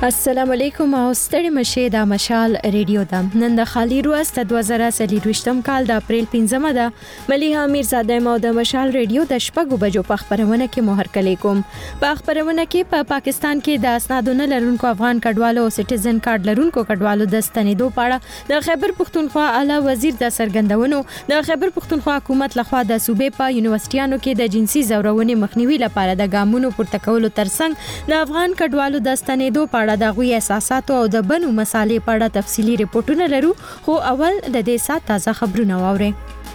السلام علیکم او ستړي مشه د مشال ریډیو د نن د خالي روز د 2023م کال د اپریل 15مه ده. مليحه میرزاده مو د مشال ریډیو د شپږو بجو په خبرونه کې مهر کړی کوم. په خبرونه کې په پاکستان کې د اسنادونو لرونکو افغان کډوالو او سټیزن کارت لرونکو کډوالو د ستنېدو په اړه د خیبر پښتونخوا اعلی وزیر د سرګندونو د خیبر پښتونخوا حکومت لخوا د صوبې په یونیورسيټیانو کې د جنسي زورونې مخنیوي لپاره د ګامونو پورته کولو ترڅنګ د افغان کډوالو د ستنېدو په اړه د غوي اساسات او د بنو مسالې په اړه تفصيلي ریپورتونه لرو. خو اول د دې سات تازه خبرونه واورئ.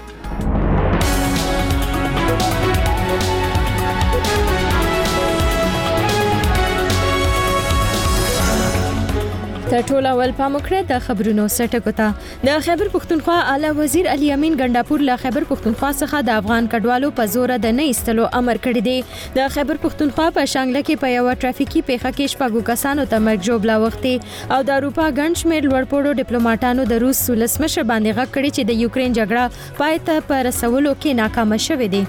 ټول اول پاموکړه د خبرونو سټکو ته د خیبر پښتونخوا اعلی وزیر علي امین ګنداپور له خیبر پښتونخوا څخه د افغان کډوالو په زور د نه ایستلو امر کړی دی. د خیبر پښتونخوا په شانګله کې په یو ټرافیکي پیښه کې شپږو کسانو ته مرګ ژوبلا وختي او د اروپا ګڼ شمېر لوړپوړو ډیپلوماټانو د روس ولسمشر باندې غږ کړی چې د یوکرين جګړه پای ته په رسولو کې ناکام شوه دی.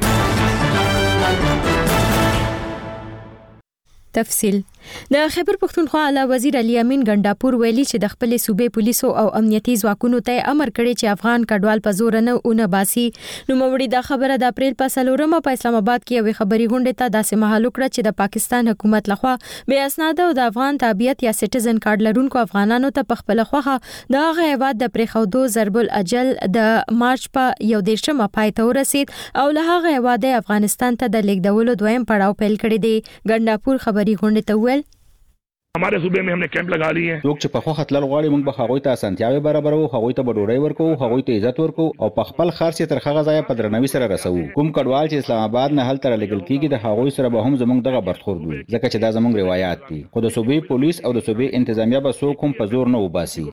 تفصيل د خیبر پښتونخوا اعلی وزیر علي امین ګنداپور ویلي چې د خپل صوبې پولیسو او امنیتي ځواکونو ته امر کړی چې افغان کډوال په زور نه اون باسي. نو موري د خبره د اپریل په 4مه په اسلام آباد کې یو خبري غونډه ته داسې محل کړ چې د پاکستان حکومت لخوا به اسناد او د افغان تابعیت یا سټیزن کارت لرونکو افغانانو ته په خپل خوخه د غیبات د پریخودو ضرب الاجل د مارچ په 11مه پای ته ورسید او له هغه واده افغانستان ته د لیږدولو دویم پړاو پیل کړی دی. ګنداپور خبري غونډه ته ویل हमारे सूबे में हमने कैंप लगा लिए हैं. लोग چې په خو خطلل غواړي موږ به هغوی ته اسانتیاوي برابرو, هغوی ته به ډوډۍ ورکو, هغوی ته عزت ورکو او په خپل خرڅ تر هغه ځای په درنوي سره رسو. کوم کډوال چې اسلام آباد نه هلته لګل کیږي د هغوی سره به هم زموږ دغه برخورد وي, ځکه چې دا زموږ روایت دي. خو د صوبې پولیس او د صوبې انتظامیه به څوک هم په زور نه وباسي.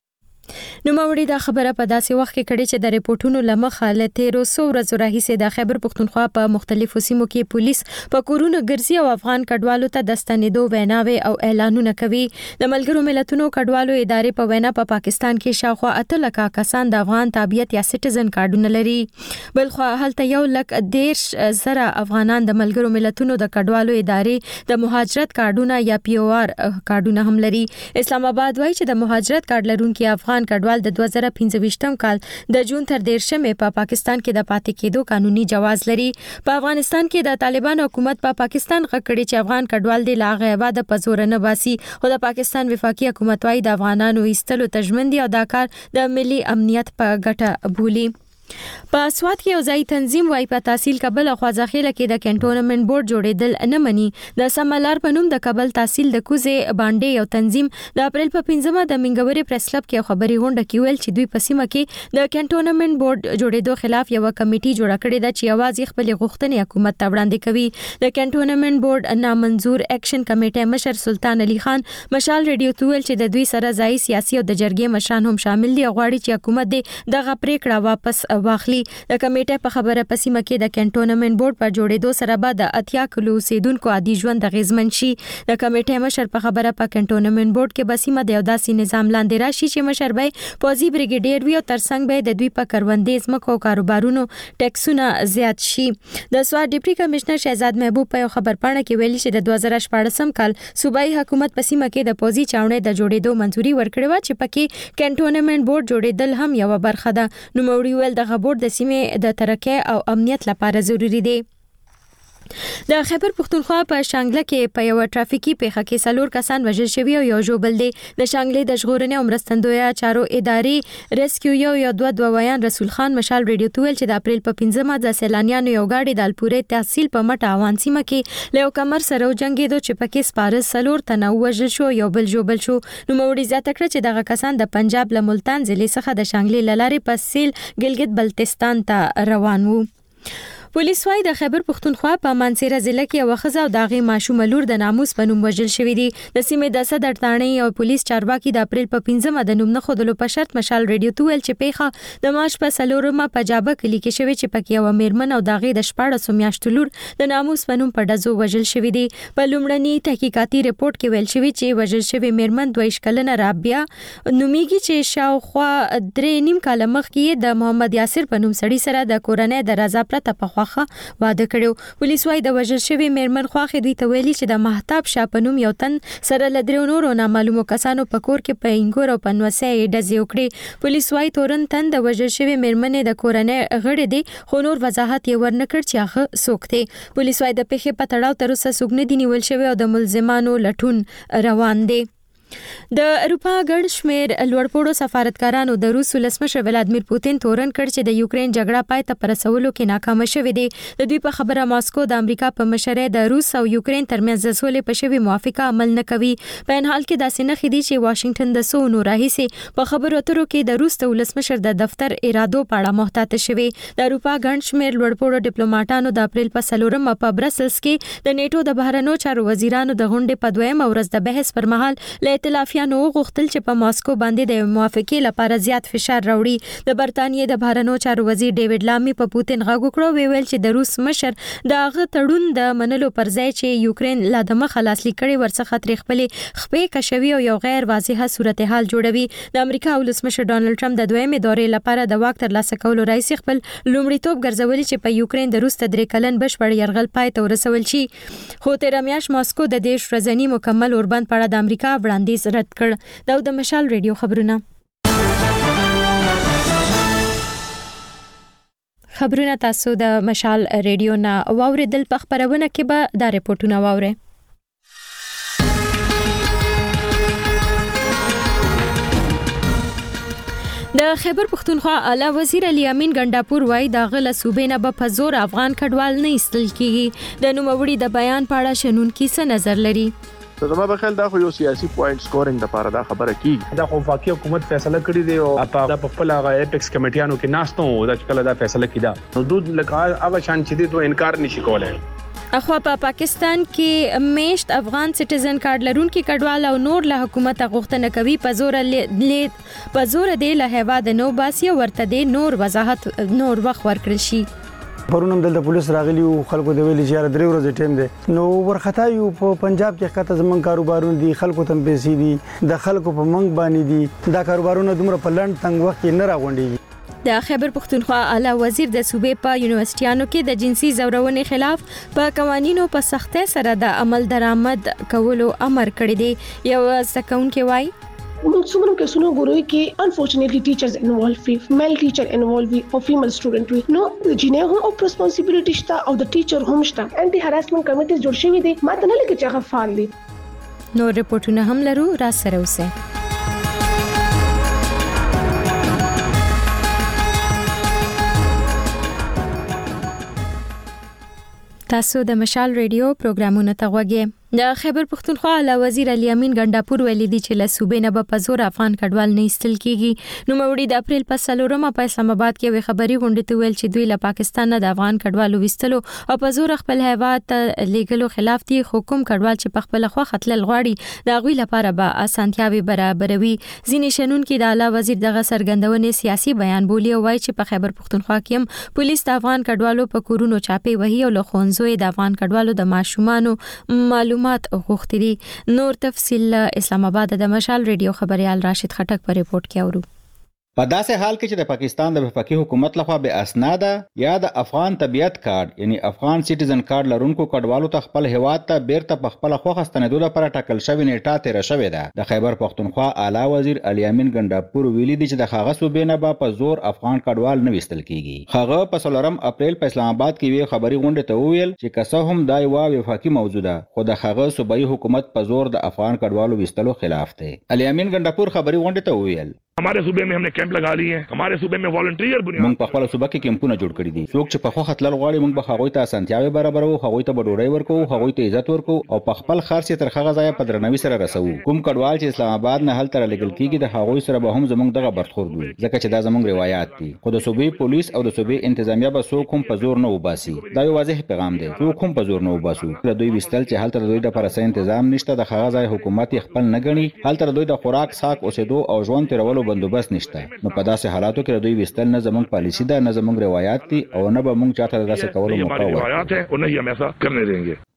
نو موري دا خبره په داسې وخت کې کړي چې د ریپورتونو لمخه لته روسو ورځ راهیسه د خیبر پښتونخوا په مختلفو سیمو کې پولیس په کورونو ګرځي او افغان کډوالو ته د ستنېدو ویناوي او اعلانونه کوي. د ملګرو ملتونو کډوالو ادارې په وینا په پاکستان کې شاوخوا 8 لک کسان د افغان تابعیت یا سټیزن کارتونه لري. بلخو هلته 1,10,000 افغانان د ملګرو ملتونو د کډوالو ادارې د مهاجرت کارتونه یا POR کارتونه هم لري. اسلام آباد وایي چې د مهاجرت کارت لرونکو افغان کډوال د 2015م کال د جون تر 13مه په پاکستان کې د پاتې کېدو قانوني جواز لري. په افغانستان کې د طالبان حکومت په پاکستان غکړي چې افغان کډوال د لاغه واده په زور نه باسي او د پاکستان وفاقي حکومت وايي د افغانانو ایستلو تجمن دي او دا کار د ملي امنیت په ګټه بولي. په سواد کې یو ځای تنظیم وايي په تحصیل کابل او خوازخیله کې د کنټونمنت بورډ جوړېدل نه مني. د سملار په نوم د کابل تحصیل د کوزه باندې یو تنظیم د اپریل په 15مه د منګوري پریس کلب کې خبري غونډه کې ویل چې دوی په سیمه کې د کنټونمنت بورډ جوړېدو خلاف یو کمیټي جوړه کړې ده چې یوازې خپل غوښتنې حکومت ته وړاندې کوي. د کنټونمنت بورډ نامنظور اکشن کمیټه مشر سلطان علي خان مشال ریډیو ته ویل چې د دوی سره ځای سیاسي او د جرګې مشران هم شامل دي او غواړي چې حکومت دغه پریکړه واپس واخلي. د کمیټې په خبره پسیمه کې د کنټونمنت بورډ په جوړېدو سره به د 80 کلو اوسیدونکو عادي ژوند غیزمن شي. د کمیټې مشر په خبره په کنټونمنت بورډ کې بسیمه د یو داسې نظام لاندې راشي چې مشر به پوزي بریګیډیر وي او ترڅنګ به د دوی په کروندې ځمکو او کاروبارونو ټیکسونه زیات شي. د سواد ډیپټي کمشنر شهزاد محبوب په خبر پاڼه کې ویلي چې د 2014 کال صوبایي حکومت پسیمه کې د پوزي چاونې د جوړېدو منځوري ورکړې و چې پکې کنټونمنت بورډ جوړېدل هم یو برخه ده. نو موري ویل د بورډ د سیمې د ترقۍ او امنیت لپاره ضروری دی. د خیبر پښتونخوا په شانګله کې په یو ټرافیکي پیښه کې 4 کسان وژل شوي او یو ژوبل دي. د شانګلې د ژغورنې او مرستندویه چارو ادارې ریسکیو یو دویان رسول خان مشال ریډیو ته ویل چې د اپریل په 15مه د سیلانیانو یو گاډي د الپورې تحصیل په مټه اوان سیمه کې له کمر سره جنگیدو چې پکې سپارس 4 تنه وژل شو یو بل ژوبل شو. نو موري زیاته کړ چې دغه کسان د پنجاب له ملتان ضلع څخه د شانګلې لارې په سیل ګلګت بلتستان ته روان وو. پولیس وايي د خیبر پښتونخوا په مانسیره ضلع کې یو ښځه او داغي ماشوم لور د ناموس په نوم وژل شوې دي. د سیمې د صدر تانې او پولیس چارواکي د اپریل په 15مه د نوم نه خودلو په شرط مشال ریډیو ته ویل چې پیښه د مارچ په 4مه په جابه کلی کې شوې چې پکې یو میرمن او داغي د 14 میاشتو لور د ناموس په نوم په ډزو وژل شوې دي. په لومړني تحقیقاتي ریپورت کې ویل شوی چې وژل شوی میرمن 22 کلنه رابعه نومیږي چې شاوخوا 3.5 کال مخکې د محمد یاسر په نوم سړي سره د کورنۍ د رضا پرته په خواخه واده کړو. پولیس وايي د وژل شوی میرمن خواخه دوی ته ویلي چې د مهتاب شاپنوم یو تن سره لدرو نورو نامعلومو کسانو په کور کې په انګور او پنوسه ډزې وکړي. پولیس وايي تورن تن د وژل شوی میرمن د کورنۍ غړي دي خو نور وضاحت یې ورنکړ چې هغه څوک دی. پولیس وايي د پیښې په تړاو تر اوسه څوک نه دی نیول شوی او د ملزمانو لټون روان دی. د اروپا ګډ شمیر لوړپوړو سفارتکارانو د روس ولسمشر ولادمیر پوتین تورن کړ چې د یوکرين جګړه پای ته رسولو کې ناکام شوې دي. د دوی په خبره ماسکو د امریکا په مشرۍ د روس او یوکرين ترمنځ د سولې په شوی موافقه عمل نه کوي. په ان حال کې داسې نه خېدي چې واشنگټن د سو نو راهیسي په خبرو اترو کې د روس د ولسمشر د دفتر ارادو په اړه محتاط شوی. د اروپا ګډ شمیر لوړپوړو ډیپلوماټانو د اپریل په 4 په برسلز کې د نیټو د بهرنیو چارو وزیرانو د غونډې په 2 ورځ د بحث پر مهال له ائتلافیانو غوښتل چې په ماسکو باندې د موافقې لپاره زیات فشار راوړي. د برتانیې د بهرنیو چارو وزیر ډیوډ لامی په پوتین غږ وکړو ویل چې د روس مشر د هغه تړون د منلو پر ځای چې یوکرين لا د مخه لاسلیک کړي ورڅخه ترې خپې کشوي او یو غیر واضحه صورتحال جوړوي. د امریکا ولسمشر ډانلډ ټرمپ د دویمې دورې لپاره د واک ترلاسه کولو راځي خپل لومړیتوب ګرځولي چې په یوکرين د روس تدریک کلن بشپړ يرغل پای ته ورسول شي. خو تیر میاشت ماسکو د دیش ورځنی مکمل اوربند په اړه د امریکا وړاندیز رد کړ. د مشال ریډیو خبرونه تاسو د مشال ریډیو نه واوریدل. په خبرونه کې به دا ریپورتونه واورئ. د خیبر پختونخوا اعلی وزیر علي امین ګنداپور وايي د غله صوبې نه په زور افغان کډوال نه ایستل کیږي. د نوموړي د بیان په اړه شنونکي څه نظر لري؟ زما په خیال دا خو یو سیاسي پوینټ سکورینګ د لپاره دا خبره کیږي. دا خو وفاقي حکومت فیصله کړی دی او په خپل هغه اپیکس کمیټیانو کې ناستو دا چې کله دا فیصله کیده نو دوی لکه هغه شان چې دوی انکار نشي کولای. اخوا په پاکستان کې میشت افغان سټیزن کارت لرونکي کډوال او نور له حکومت غوښتنه کوي په زور دی له هیواد نو باسي ورته دی نور وضاحت نور وخت ورکړل شي. پرونم دلته پولیس راغلی او خلکو د ویلي چې 3 ورځې ټیم دی نو ورختا یو په پنجاب کې خاطر زمون کاروبارونه دي خلکو تم پیسې دي د خلکو په منګ باندې دي دا کاروبارونه دومره په لند تنګ وخت کې نه راغونډي. د خیبر پختونخوا اعلی وزیر د صوبې په یونیورسيټیانو کې د جنسي زورونې خلاف په قوانینو په سختۍ سره د عمل درآمد کولو امر کړی دی. یو سکونکي وایي څومره کسونه ګوري کې انفورچونټلی ټیچرز انوالو وي میل ټیچر انوالو وي او فیمیل سټوډنټ وي نو د جنې هم او ریسپانسیبিলিټی شته او د ټیچر هم شته. انټي هراسمنت کمیټیز جوړ شوی دي ماته نه لګي چې هغه فعال دي. نو ریپورتونه هم لرو را سره اوسه. تاسو د مشال ریډیو پروګرامونه ته غوږی. د خیبر پختونخوا اعلی وزیر علي امین ګنداپور ویلي دی چې له صوبې نه په زور افغان کډوال نه ایستل کیږي. نو موري د اپریل په 4 په اسلام آباد کې وی خبري غونډه ته ویل چې دوی له پاکستان نه د افغان کډوالو وستلو او په زور خپل هیواد ته لیګلو خلاف دي. حکومت کډوال چې په خپل خوا خپل غواړي د غوي لپاره به اسانتیاوي برابروي. ځینې شنونکو د اعلی وزیر دغه سرګندونې سیاسي بیان بولی او وایي چې په خیبر پختونخوا کې هم پولیس د افغان کډوالو په کورونو چاپی وهي او له خونځوي د افغان کډوالو د ماشومانو معلومات غوښتي دي. نور تفصیل اسلام آباد د مشال ریډیو خبريال راشد خټک په ریپورت کې اورو. په داسې حال کې چې د پاکستان د وفاقي حکومت لخوا به اسناد یا د افغان طبيعت کارت یعنی افغان سټیزن کارت لرونکو کډوالو ته خپل هیواد ته بیرته په خپل خوښ ستنېدو لپاره ټاکل شوی نیټه تیر شوې ده. د خیبر پختونخوا اعلی وزیر علي امین ګنداپور ویلي دی چې د هغه صوبې نه په زور افغان کډوال نه وستل کیږي. هغه په 4 اپریل په اسلام آباد کې وی خبري غونډه ته ویل چې کسه هم دای وا وفاقي موضوع ده خو د هغه صوبایي حکومت په زور د افغان کډوالو وستلو خلاف دی. علي امین ګنداپور خبري غونډه ته ویل हमारे सूबे में हमने कैंप लगा लिए हैं हमारे सूबे में वॉलंटियर बुनियाद موږ په خپل صوبه کې کیمپونه جوړ کړی دي. څوک چې په خو خپل غواړي موږ به هغوی ته اسانتیاوي برابرو هغوی ته ډوډۍ ورکو هغوی ته عزت ورکو او په خپل خرڅ تر هغه ځای په درنوي سره رسو. کوم کډوال چې اسلام آباد نه هلته لګل کیږي د هغوی سره به هم زموږ دغه برخورد وي ځکه چې دا زموږ روایت دي. خو د صوبې پولیس او د صوبې انتظامیه به څوک هم په زور نه وباسي. دا یو واضح پیغام دی. څوک هم په زور نه وباسو. د دوی وستل چې هلته د دوی د پرسه تنظیم نشته د هغه ځای حکومت خپل نه غني هلته د دوی د خوراک ساک اوسېدو او ژوند تیرولو بندوبست نشته. نو په داسې حالاتو کې دوی وستل نه زموږ پالیسی ده نه زموږ روایت دي او نه به موږ چاته داسې کولو موقع ورکړو. روایت ہے اور نہیں ہم ایسا کرنے دیں گے.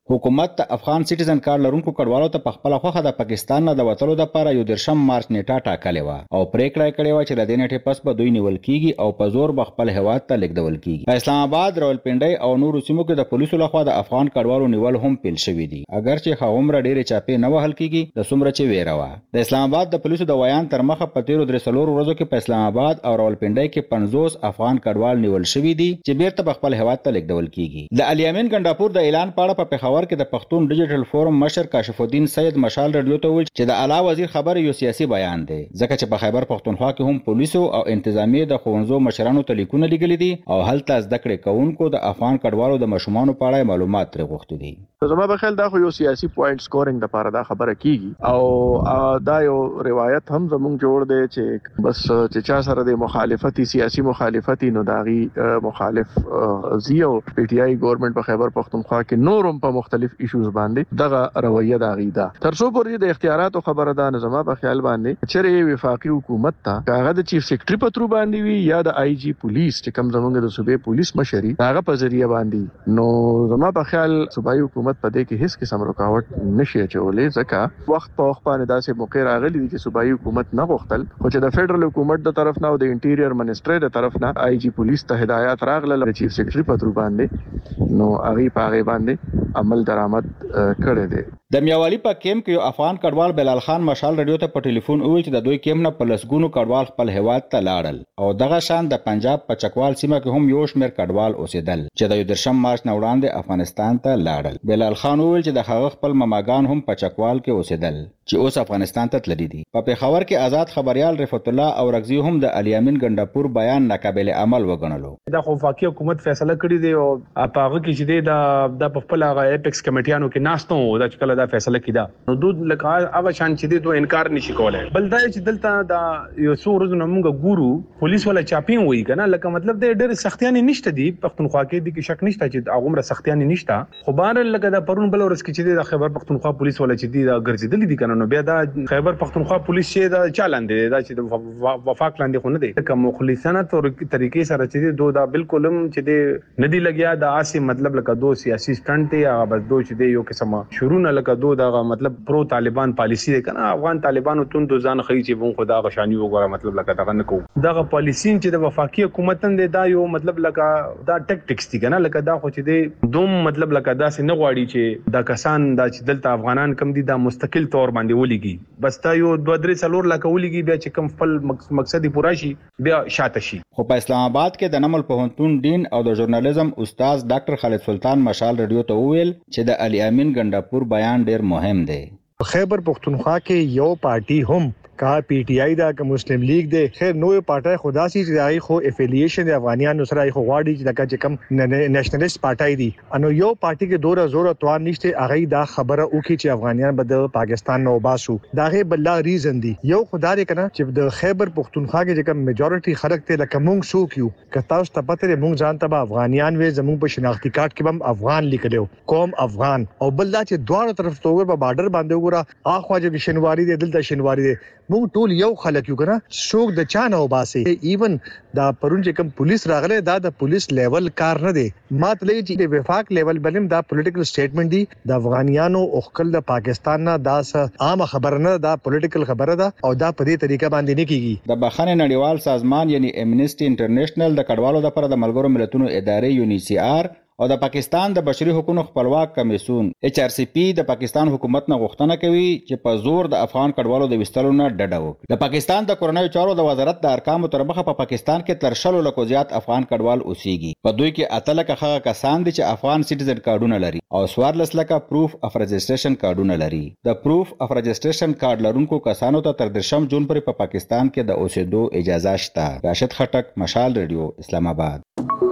حکومت ته افغان سټیزن کارت لرونکو کډوالو ته په خپل خوخه د پاکستان نه د وټلو لپاره 13 مارچ نیټه ټاکلې و او پریکړه کړې و چې د دې نیټې پس به دوی نیول کیږي او په زور خپل هواد ته لیږدول کیږي. په اسلام آباد، راولپنډي او نورو سیمو کې د پولیسو لخوا د افغان کډوالو نیول هم پیل شوې دي، اگر چې هغومره ډېرې چاپې نه وهل کیږي د څومره چې ویره وه. د اسلام آباد د پولیسو د ویان تر مخه په تیرو 3 ورځو کې په اسلام آباد او راولپنډي کې 50 افغان کډوال نیول شوي دي چې بیرته خپل هواد ته لیږدول کیږي. د الیامین ګنداپور د اعلان په اړه په پېښور کې د پښتون ډیجیټل فورم مشر کاشف الدین سید مشال رادیو ته ویل چې د اعلی وزیر خبر یو سیاسي بیان دی، ځکه چې په خیبر پښتونخوا کې هم پولیسو او انتظامیه د ښوونځو مشرانو ته لیکونه لیږلي دي او هلته زده کړې کوونکو د افغان کډوالو د ماشومانو په اړه معلومات ترې غوښتي دي. زما په خیال دا خو یو سیاسي پوینټ سکورینګ د پاره دا خبره کیږي او دا یو روایت هم زموږ جوړ دی چې بس چې چا سره د مخالفتي سیاسي مخالفتي نو داغي مخالف زیو پی ټی آی ګورنمنت په خیبر پښتونخوا کې نورم په مختلف ایشوز باندې دغه رویه داغي دا تر څو پورې د اختیاراتو خبره ده. زما په خیال باندې چې وفاقي حکومت ته هغه د چیف سیکریټری په تر باندې وی یا د آی جی پولیس چې کوم زمونږ د صوبې پولیس مشري هغه په ذریعہ باندې نو زما په خیال صوبایي حکومت په دې کې هیڅ قسم رکاوټ نشي اچولې، ځکه وخت په وخت باندې داسې موقع راغلي دي چې صوبایي حکومت نه غوښتل خو چې د فدرال حکومت د طرف نه او د انټیریئر منسټری د طرف نه آی جی پولیس ته هدایت راغله د چیف سیکریټری په تر باندې نو هغه په هغه باندې عمل درآمد کړی دی. د میاوالی په کیمپ کې یو افغان کډوال بلال خان مشال رادیو ته په ټلیفون وویل چې د دوی کیمپ نه په لسګونو کډوال خپل هواد ته لاړل او دغه شان د پنجاب په چکوال سیمه کې هم یو شمېر کډوال اوسېدل چې د 13 مارچ نه وړاندې افغانستان ته لاړل. بلال خان وویل چې د هغه خپل مماګان هم په چکوال کې اوسېدل چې اوس افغانستان ته تللي دي. په پېښور کې آزاد خبريال رفعت الله او رغزي هم د الیامین ګنداپور بیان ناقابل عمل وګڼلو. دا خو وفاقي حکومت فیصله کړی دی او په هغه کې چې د خپل هغه اپیکس کمیټیانو کې ناستو دا چې کله دا فیصله کیدا نو دوی لکه هغه شان چې دوی انکار نشي کولای. بل دا چې دلته دا یو څو ورځې موږ ګورو پولیس ولا چاپین وای کنه لکه مطلب د ډېر سختیانه نشته دي پښتونخوا کې د شک نشته چې هغه سختیانه نشته خو بهر لکه دا پرون بل ورځ کې چې د خیبر پښتونخوا پولیس ولا چې دا ګرځیدل دي کنه نو بیا دا خیبر پښتونخوا پولیس چې دا چالاندې دا چې وفاق لاندې خو نه دي کوم مخلصانه طریقې سره چې دوی دا بالکل چې د ندی لګیا دا اسی مطلب لکه دو سیاسي سټنټ دی هغه بس دوی چې یو قسمه شروع نه لکه دوی دا مطلب پرو طالبان پالیسی دی کنه افغان طالبانو تون دو ځان خي چې مونږ خدا غشانی وګوره مطلب لکه دغه نه کوو دغه پالیسی چې د وفاقي حکومت نه دا یو مطلب لکه دا ټیکټکس دی کنه لکه دا خو چې دی دوم مطلب لکه دا سي نه غواړي چې دا کسان دا چې دلته افغانان کم دي دا مستقل تور باندې ولګي بس دا یو 2-3 لکه ولګي بیا چې کم خپل مقصد پورا شي بیا شاته شي. خو په اسلام آباد کې د نمل پوهنتون ډین او د ژورنالیزم استاد ډاکټر خالد سلطان مشال رادیو ته وویل چې د الیامین ګنداپور بیان ډیر مهم دی. خیبر پختونخوا کې یو پارټي هم کا پی ټی آی دا که مسلم لیگ دی خیر نوې پارټي خدا سي چې خو افیلیشن د افغانانو سره خو غواړي چې لکه چې کم نېشنلیست پارټي دی انو یو پارټي کې دوره زور توان نشته هغه دا خبره وکي چې افغانان به د پاکستان نو باسو دا غي بل ریزن دی یو خدای کنه چې د خیبر پختونخوا کې چې کم میجورټي خلک ته لکه مونږ سو کیو کتا اوس ته پته مونږ ځان ته افغانیان وې زموږ په شناختی کارت کې هم افغان لیکلو قوم افغان او بل دا چې دوه طرف ته په بارډر باندې وګوره اخوا چې شنواری دی دلته شنواری دی مونږ ټول یو خلک یو کنه څوک د چانه وباسي ایون دا پرون چې کوم پولیس راغله دا د پولیس لیول کار نه دی ماته لګي چې د وفاق لیول بلم دا پولیټیکل سټیټمنټ دی د افغانیانو او خپل د پاکستان نه دا عام خبر نه دا پولیټیکل خبره ده او دا په دې طریقه باندې نه کیږي. د بخښنې نړیوال سازمان یعنی امنیسټي انټرنیشنل د کډوالو لپاره د ملګرو ملتونو ادارې UNHCR او د پاکستان د بشري حقوقو خپلواک کمیسیون HRCP د پاکستان حکومت نه غوښتنه کوي چې په زور د افغان کډوالو د وستلو نه ډډه وکړي. د پاکستان د کورنیو چارو د وزارت د ارقامو تر مخه په پاکستان کې تر 100 لکو زیات افغان کډوال اوسېږي. په دوی کې 8 لکه هغه کسان دي چې افغان سټیزن کارډونه لري او 14 لکه پروف اف رجسټریشن کارډونه لري. د پروف اف رجسټریشن کارډ لرونکو کسانو ته تر 10 جون پورې په پاکستان کې د اوسېدو اجازه شته. راشد خټک، مشال رادیو، اسلام آباد.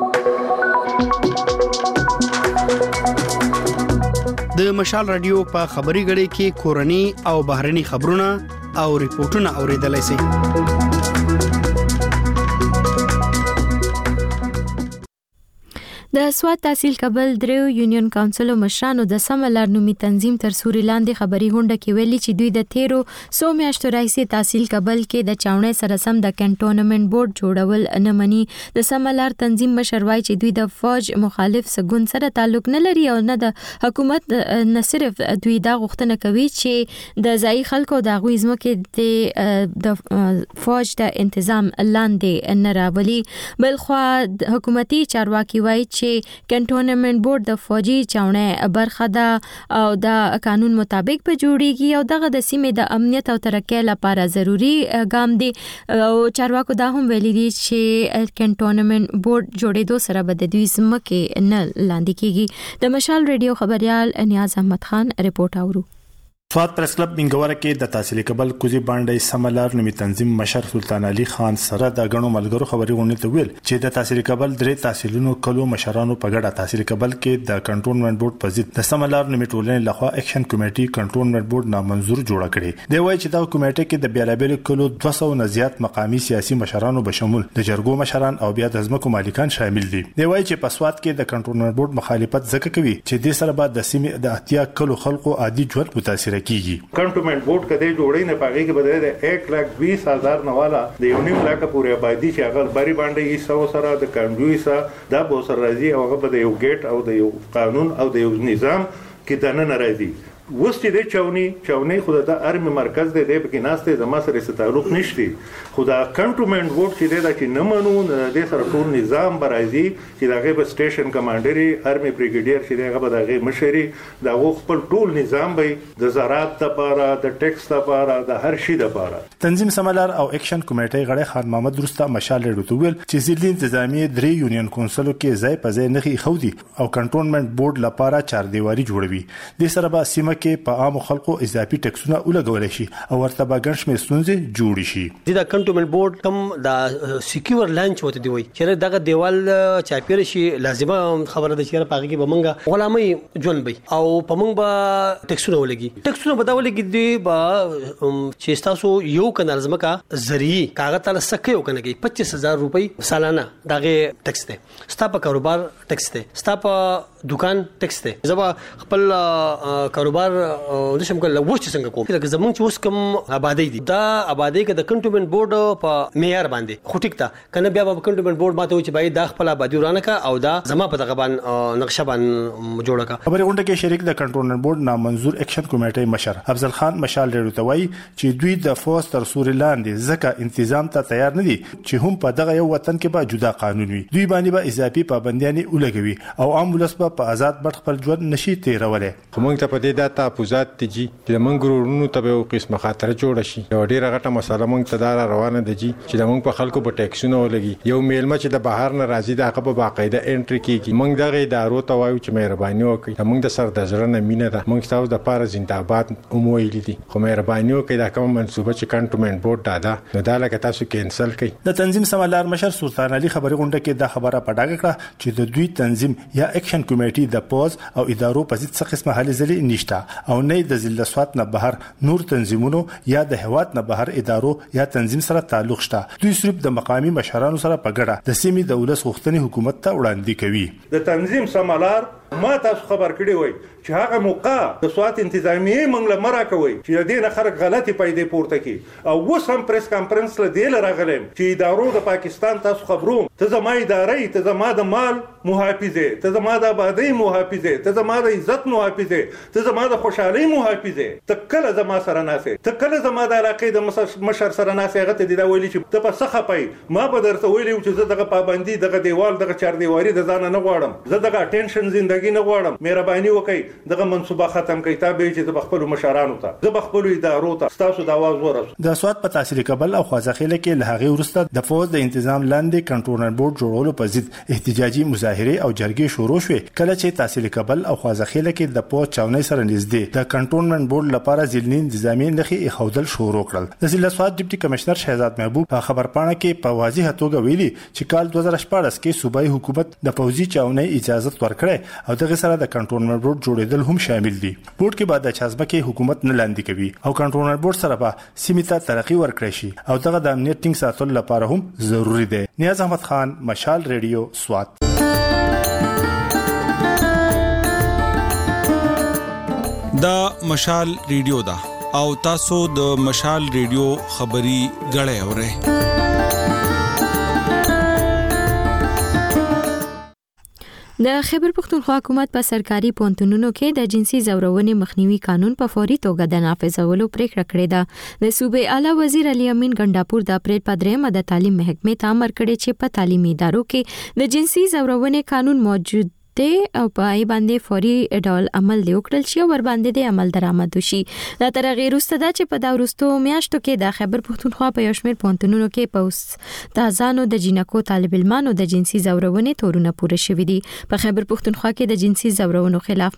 د مشال رادیو په خبري غړي کې کورني او بهرني خبرونه او ریپورتونه اوریدلای شئ. د سواد تحصیل کابل دریو یونین کونسل مشرانو د سملار نومي تنظیم تر سوري لاندې خبري غونډه کې ویلي چې دوی د 13 میاشتو راهیسې تحصیل کابل کې د چاونې سره سم د کنټونمنت بورډ جوړول نه مني. د سملار تنظیم مشر وایي چې دوی د فوج مخالف سګون سره تعلق نه لري او نه د حکومت نه صرف دوی دا غوښتنه کوي چې د ځای خلکو د غوي ځمکې د فوج د تنظیم لاندې نه راولي. بلخوا حکومتي چارواکي وایي چې کنټونمنت بورډ د فوجي چاونې برخه ده او د قانون مطابق به جوړیږي او دغه د سیمې د امنیت او ترقۍ لپاره ضروری ګام دی. او چارواکو دا هم ویلي دي چې کنټونمنت بورډ جوړېدو سره به د دوی ځمکې نه لاندې کیږي. د مشال ریډیو خبريال نیاز احمد خان رپورټ اورو. سواد پریس کلب منګوره کې د تحصیل کابل کوزي باندې سملار نومي تنظیم مشر سلطان علي خان سره د غنو ملګرو خبري غونډه ته ویل چې د تحصیل کابل درې تحصیلونو کلو مشرانو په ګډه تحصیل کابل کې د کنټرولمنت بورډ په ضد د سملار نومي ټولنې لخوا اکشن کمیټي کنټرولمنت بورډ نامنظور جوړه کړې. دی وایي چې دا کمیټه کې د بیلابل کلو 200 نه زیات مقامي سیاسي مشرانو بشمول د جرګو مشران او بیا د ځمکو مالکان شامل دي. دی وایي چې په سواد کې د کنټرولمنت بورډ مخالفت ځکه کوي چې د سره بعد د سیمې د اتیا کلو خلکو عادي ژوند متاثر کیږي. کنټونمنت بورډ کده جوړې نه پاږي کې بدره د 1,20,000 نواله د یو نیم لکه پورې آبادی چې هغه بری باندې یې سره د کانډوي سره د بو سر راځي او هغه د یو ګیټ او د یو قانون او د یو نظام کې د نن راځي. وستې د چاونی خو د ارمي مرکز دی په کې ناشته زما سره ست تعلق نشته. خو دا کنټونمنت بورډ چې دا چې نه منو د سره ټول نظام برازي چې دغه په سټیشن کمانډري ارمي بریګیډیر چې دغه به دغه مشري دا خپل ټول نظام به د زراعت لپاره د ټیکس لپاره د هر شي لپاره. تنظیم سملار او اکشن کمیټې غړي خان محمد درسته مشال ریډو ویل چې ځینې انتظامی درې یونین کونسلو کې ځای په ځای نخي خودي او کنټونمنت بورډ لپاره چار دیواري جوړوي. د سره به سیمه کې په عام خلکو اضافي ټیکسونه ولګول شي او ورته به ګڼ شمېر ستونزې جوړ شي. د کنټونمنت بورډ کوم د سکیور لانچ وته دی وي چې دغه دیوال چاپیر شي لازمه خبره ده چې په کې بمنګه غلامي جون بي او پمنګ به ټیکسونه ولګي به دا ولګي دی به چې تاسو یو کنال زمکا زری کاغذ تل سکه یو کنه 25,000 روپۍ سالانه دغه ټیکس ده. ستا په کاروبار ټیکس ده, ستا په دکان ټیکس ده. زبا خپل کاروبار د شم کله وښ څنګه کوم لکه زمونږ چې اوس کوم آبادی دي دا آبادی کې د کنټونمنت بورډ په معیار باندې خو ټیک تا کنه بیا په کنټونمنت بورډ ماته چې باید د خپل آبادی ورانه کا او دا زما په دغه باندې نقشه باندې جوړه کا. خبري غونډه کې شریک د کنټونمنت بورډ نامنظور اکشن کمیټې مشر افضل خان مشال ریډو ته وایي چې دوی د فوز تر سوري لاندې ځکه تنظیم ته تیار نه دي چې هم په دغه یو وطن کې به جدا قانون وي. دوی باندې به اضافي پابندیاں ولګوي او عام ولس په آزاد بټ خپل ژوند نشي تیرولای. کومه ته په دې دا تحفظات دي چې موږ ورونو ته یو قسم خاطر جوړ شي. یو ډیره غټه مسله موږ ته دا روانه ده چې موږ په خلکو په ټیکسونو ولګي. یو میلمه چې د بهر نه راځي دا په باقاعده انټری کیږي. موږ دغه ادارو ته وایو چې مهرباني وکړئ موږ د سر د ژوند مینه ده موږ تاسو د پاره زنده‌باد ومویل دي خو مهرباني وکړئ دا کوم منصوبه چې کنټونمنت بورډ دا دا لکه تاسو کینسل کړئ. د تنظیم سملار مشر سلطان علي خبري غونډه کې دا خبره پټه کړه چې د دوی تنظیم یا اکشن کمیټې د پوز او ادارو په ضد څه قسمه حل ځلې نشته او نه د ضلع سواد نه بهر نور تنظیمونو یا د هواد نه بهر ادارو یا تنظیم سره تعلق شته. دوی صرف د مقامی مشرانو سره په ګډه د سیمې د ولس غوښتنې حکومت ته وړاندې کوي. د تنظیم سملار ما تاسو خبر کړی وای چې هغه موقع د سواد انتظامیه منګل مرا کوي چې د دې نه خلک غلطي پیدا پورته کی او وسم پریس کانفرنس له دی لراغلم چې ادارو د پاکستان تاسو خبرو ته زما ادارې ته زما د مال محافظه ته زما د آبادی محافظه ته زما د عزت محافظه ته زما د خوشحالي محافظه ته کله زما سره ناسه ته کله زما د علاقې د مشر سره ناسه هغه ته دی ویلي چې ته په څه خپای ما به درته ویلي چې زه دغه پابندي دغه دیوال دغه چار دیواری د ځان نه غواړم زه دغه اټینشن زندگی نه غواړم مهرباني وکړئ دغه منصوبه ختم کړئ تا به چې خپل مشرانو ته زه خپل ادارو ته تاسو د आवाज ورس. د سواد په تحصیل کابل او خوازخیله کې له هغه ورسته د فوز د تنظیم لاندې کنټرولمنت بورډ جوړولو په ضد احتجاجي مظاهره او جرګې شروع شوې کله چې تحصیل کابل او خوازخیله کې د پوز چاونې سره نږدې د کنټرولمنت بورډ لپاره ځلنی انتظامی لخي خودل شروع کړل. د ضلع سواد ډیپټي کمشنر شهزاد محبوب په خبرپاڼه کې په واضح توګه ویلي چې کال 2014 کې صوبایي حکومت د پوزي چاونې اجازه ورکړه او دغه سره د کنټرولمنت بورډ جوړېدل هم شامل دي. بورډ کې بعد د چازبکه حکومت نه لاندې کوي او کنټرولمنت بورډ سره به سیمه ته ترقی ورکړي شي او دغه د امنیت ټینګ ساتلو لپاره هم ضروری دی. نیاز احمد خان مشال ریډیو سوات. د مشال ریډیو دا او تاسو د مشال ریډیو خبري غړې اورئ. د خیبر پختونخوا حکومت په سرکاري پوهنتونونو کې د جنسي زورونې مخنیوي قانون په فوري توګه د نافذولو پریکړه کړې ده. د صوبې اعلی وزیر علي امین ګنڈاپور د اپریل په 3 د تعلیم محکمې ته امر کړی چې په تعلیمي ادارو کې د جنسي زورونې قانون موجود او په ای باندې فوري ډول عمل دی وکړل شي او ور باندې د عمل درآمد وشي. دا تر غیر واستدا چې په دا ورستو میاشتو کې د خیبر پختونخوا په یو شمېر پوهنتونونو کې په تازانو د جنکو طالب علمانو د جنسي زورونې تورونه پوره شوي دي. په خیبر پختونخوا کې د جنسي زورونو خلاف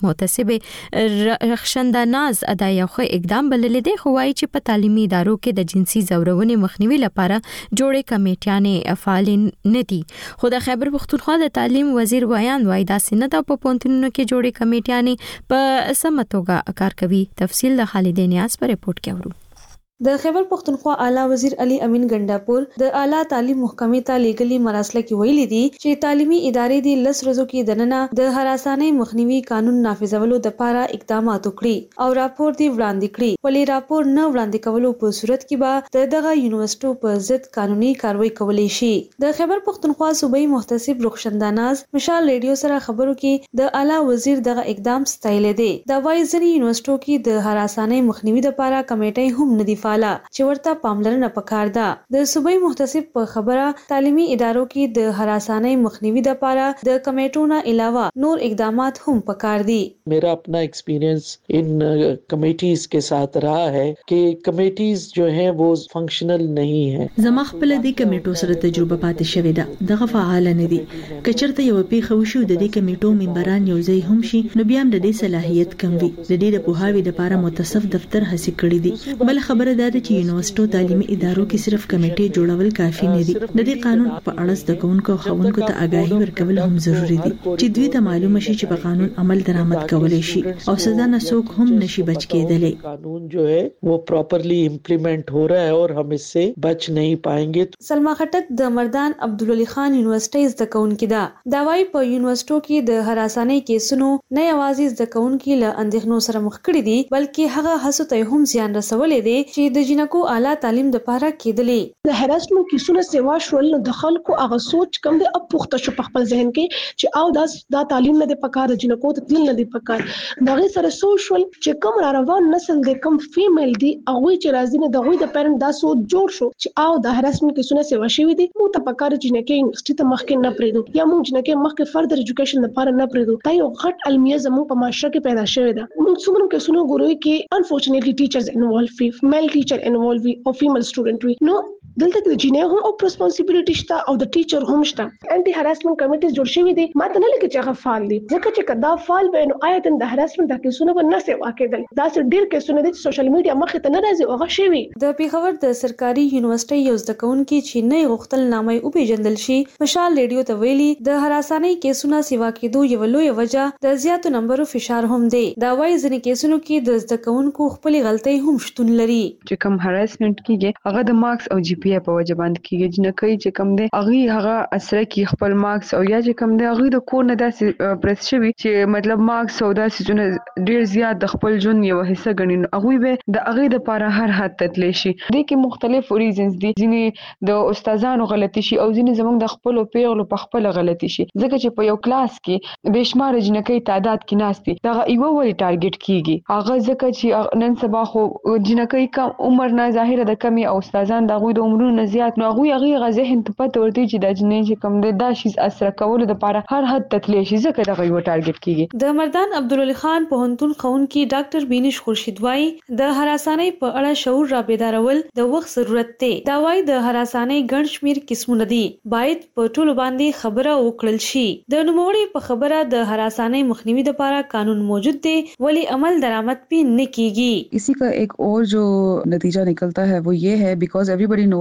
محتسب رخشنداناز ادا یو ښه اقدام بللی دی، خو وايي چې په تعلیمي ادارو کې د جنسي زورونې مخنیوي لپاره جوړې کمیټیانې فعال نه دي. خو د خیبر پختونخوا د تعلیم وزیر ویان وایي دا سنت په پونتونو کې جوړې کمیټیانې په سمه توګه کار کوي. تفصیل د خالد نیاز په ریپورت کې اورو. د خیبر پختونخوا اعلی وزیر علي امین ګنڈاپور د اعلی تعلیم محکمې ته لیږلي مراسله کې ویلي دي چې تعلیمي ادارې د لس ورځو کې دننه د هراسانۍ مخنیوي قانون نافذولو لپاره اقدامات وکړي او راپور دی وړاندې کړي، ولې راپور نه وړاندې کولو په صورت کې به دغه یونیورسيټو په ضد قانوني کاروایی کولای شي. د خیبر پختونخوا صوبایي محتسب رخشنداناز مشال ریډیو سره خبرو کې د اعلی وزیر دغه اقدام ستایلی دی. دا وايي ځینې یونیورسيټو کې د هراسانۍ مخنیوي لپاره کمیټې هم نه دي چې ورته پاملرنه پکار ده. د صوبایي محتسب په خبره تعلیمي ادارو کې د هراسانۍ مخنیوي لپاره د کمیټو نه علاوه نور اقدامات هم پکار دي. मेरा अपना एक्सपीरियंस इन कमेटीज के साथ रहा है कि कमेटीज जो हैं वो फंक्शनल नहीं है. زما خپل د کمیټو سره تجربه پاتې شوې ده، دغه فعال نه دي. کچرته یو پیښه وشو د دې کمیټو ممبران یو ځای هم شي نو بیا هم د دې صلاحیت کم وي. د دې د پوهاوي لپاره متصف دفتر هڅه کړې دي. بل خبره ده چې یونیورسيټو تعلیمي ادارو کې صرف کمیټې جوړول کافي نه دي. د دې قانون په اړه د کوونکو خونکو ته آگاهي ورکول هم ضروری دي چې دوی ته معلومه شي چې په قانون عمل درآمد کولای شي او سزا نه څوک هم نشي بچ کېدلی. قانون جو है वो प्रॉपर्ली इम्प्लीमेंट हो रहा है और हम इससे बच नहीं पाएंगे. سلما خټک د مردان عبدالولي خان یونیورسيټي زده کوونکې ده. دا وايي په یونیورسيټو کې د هراسانۍ کیسونو نه یوازې زده کوونکي له اندېښنو سره مخ کړي دي بلکې هغه هڅو ته هم زیان رسولي دي چې د جنکو اعلی تعلیم د لپاره کېدلی. د هراسمنت کیسونه سیوا شول نو د خلکو هغه سوچ کم دی اب پخته شو په خپل ذهن کې چې او دا تعلیم نه دی پکار، جنکو ته تل نه دی پکار. دغه سره سوشل چې کوم را روان نسل دی کوم فیمیل دی هغه چې راځي نه دغه د پیرنټ دا سوچ جوړ شو چې او د هراسمنت کیسونه سیوا شوی دي مو ته پکار جنکه یونیورسيټي ته مخکې نه پریدو یا مونږ جنکه مخکې فردر ایجوکیشن لپاره نه پریدو. دا یو غټ المیه زموږ په معاشره کې پیدا شوی ده. موږ څومره کیسونه ګورو کې انفورچونټلی ټیچرز انوالو وي، میل ټیچر انوالو او فیمیل سټوډنټ وي. نو دلته د جنې هم او ریسپانسیبিলিټی شته او د ټیچر هم شته. انټي هراسمنت کمیټیز جوړ شوی دي. ماته نه لګي چې هغه فعال دي ځکه چې کدا فعال وي نو آیا د هراسمنت د کیسونو په نسه واقعدل دا څه ډیر کیسونه دي چې سوشل میډیا مخې ته نه راځي او هغه شوی. د پیښور د سرکاري یونیورسيټي یو زده کوونکي چې نه غوښتل نامه او پیژندل شي مشال ریډیو ته ویلي د هراسانۍ کیسونه سیوا کېدو یو لوی وجه د زیاتو نمبرو فشار هم دی. دا وايي ځینې کیسونو کې د زده کوونکو خپل غلطۍ هم شتون لري. چې کوم هراسمنت کیږي هغه د مارکس او جی پی ای په وجه باندې کیږي. جنکۍ چې کوم دی هغه اثر کوي خپل مارکس او یا چې کوم دی هغه د کور نه داسې پرس شوی چې مطلب مارکس او داسې جون ډیر زیات د خپل ژوند یو حصہ ګڼي. هغه به د هغه د لپاره هر حد تتلی شي. د کې مختلف ریزنز دي. ځینې د استادانو غلطي شي او ځینې زموږ د خپل پیغلو په خپل غلطي شي ځکه چې په یو کلاس کې بشمار جنکۍ تعداد کې ناشتي دا یو وړي ټارګټ کیږي. هغه ځکه چې نن سبا خو جنکۍ کم عمر نه ظاهره د کمی او استادان د غوي د عمرونو زیات نو هغه ذهن ته پته ورته چې د جنې چې کم د دا شي اثر کول د لپاره هر حد تتلی شي ځکه دا یو ټارګټ کیږي. د مردان عبدالولي خان پوهنتون خونکي ډاکټر بینش خورشید وای د هراسانۍ په اړه شعور را بیدارول د وخت ضرورت دی. دا وای د هراسانۍ ګڼ شمیر قسمونه دي باید په ټولو باندې خبره وکړل شي. د نوموړي په خبره د هراسانۍ مخنیوي لپاره قانون موجود دی ولی عمل درآمد پې نه کیږي. इसी का एक और जो नतीजा निकलता है वो ये है बिकॉज एवरीबडी नो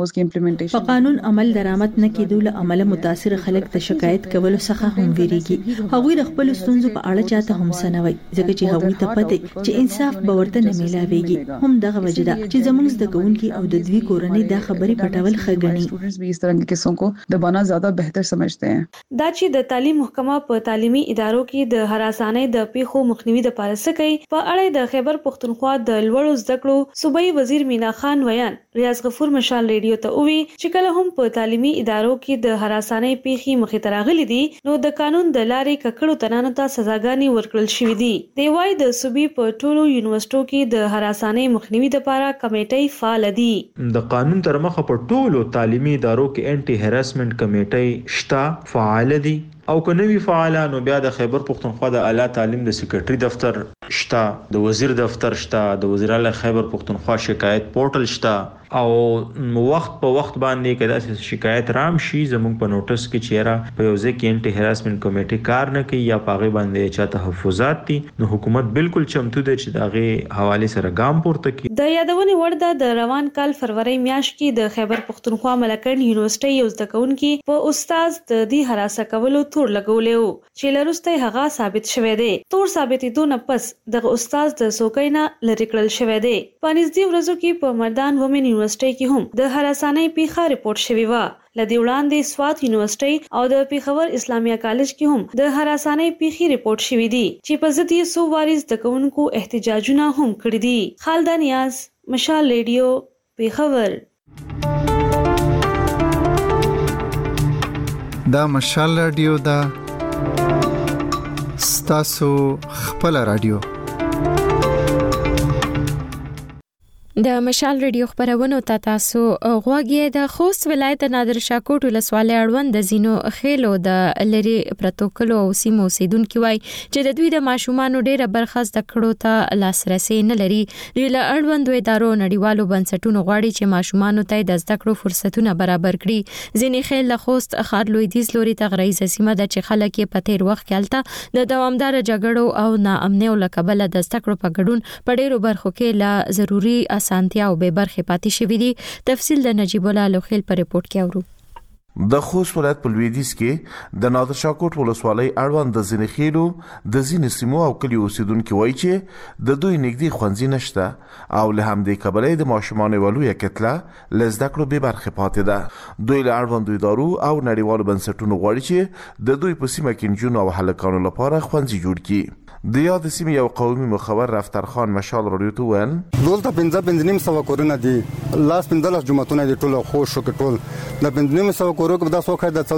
لوز کې امپلیمنټیشن په قانون عمل درآمد نه کېدو له امله متاثر خلک د شکایت کولو څخه هم ویریږي. هغوی د خپل ستونزو په اړه چاته هم سنوي ځکه چې هغوی ته پته چې انصاف به ورته نه ملاويږي. هم دغه وجه ده چې زموږ زده کوونکي او د دوی کورنۍ دا خبرې پټول ښه ګڼي. स्टूडेंट्स भी इस तरह के किस्सों को दबाना ज्यादा बेहतर समझते हैं. دا چې د تعلیم محکمه په تعلیمي ادارو کې د هراسانۍ د پیښو مخنیوي لپاره څه کوي په اړه د خیبر پښتونخوا د لوړو زده کړو صوبایي وزیر مینا خان ویان ریاض غفور مشال ریډیو ته وی چې کله هم په تعلیمي ادارو کې د هراسانۍ پیښې مخې ته راغلي دي نو د قانون د لارې ککړو تنانو ته سزاګانې ورکړل شوې دي. دی وايي د صوبې په ټولو یونیورسيټو کې د هراسانۍ مخنیوي لپاره کمیټې فعال دي. د قانون تر مخه په ټولو تعلیمي ادارو کې انټي هراسمنت کمیټې شته فعال دي او که نوی فعالانو بیا د خیبر پښتونخوا د اعلی تعلیم د سیکریټري دفتر شته، د وزیر دفتر شته، د وزیر اعلی خیبر پښتونخوا شکایت پورټل شته او وخت په وخت باندې کدا شکایت رام شي زموږ په نوټس کې چیرې په یو ځکه انټي هراسمنت کمیټې کار نه کوي یا پاغي باندې چا تحفظات دي نو حکومت بالکل چمتو دی چې داغه حواله سره ګام پورته کوي. د یادونې وړ ده د روان کال فروری میاشت کې د خیبر پښتونخوا ملکند یونیورسيټي یو زده کوونکي په استاد د دې هراسه کولو تور لګولیو چې لروسته هغه ثابت شوه دی. تور ثابتېدو نه پس د استاد د سوکینا لری کړل شوه دی. په نږدې ورځو کې په مردان ومن یونیورسيټي کې هم د هراسانۍ پیښه ریپورت شوی و. لدی وړاندې سوات یونیورسيټي او د پیښور اسلامیه کالج کې هم د هراسانۍ پیښې ریپورت شوی دي چې په ضد یې 100 وارث د کوونکو احتجاجونه هم کړی دي. خالد نیاز، مشال ریډیو، پیښور. دا مشال رادیو دا ستاسو خپل رادیو. د مشال ریډیو خبرونو ته تاسو غواګی د خوست ولایت نادر شاه کوټ ولسوالۍ اړوند د زینو خېلو د لری پروتوکول او سیمو سیدونکو وای چې د دوی د ماشومان ډیره برخه د کړو ته لاسرسي نه لري. دوی له اړوند ادارو نړیوالو بنسټونو غواړي چې ماشومان ته د زده کړو فرصتونه برابر کړي. زینې خېل له خوست خار لویدیز لوري ته غریزه سیمه د چې خلک په تیر وخت کې الته د دوامدار جګړو او ناامنۍ لکبل د زده کړو په ګډون په ډیرو برخو کې لا ضروری سانتیا او به برخه پاتې شوې دي. تفصیل د نجیب الله لوخیل په ریپورت کې اورو. د خوست ولایت په لویدیځ کې د نادر شاه کوټ ولسوالۍ اړوند د زینې خېلو د زینې سیمو او کلیو اوسیدونکو وایي چې د دوی نږدې ښوونځي نشته او له همدې کبله د ماشومانو ولوي کتله لزده کړو به برخه پاتې ده. دوی له اړوند ادارو او نړیوالو بنسټونو غواړي چې د دوی په سیمه کې نجونو او هلکانو لپاره ښوونځي جوړ کړي. د یاد سیمې یو قومي مخبر رفتر خان مشال رادیو ته ویل دولته 15 کورونه دي، لاس 15 جمعتونه دي، ټول خوش شو ټول د 15 کورو کې د سوخه د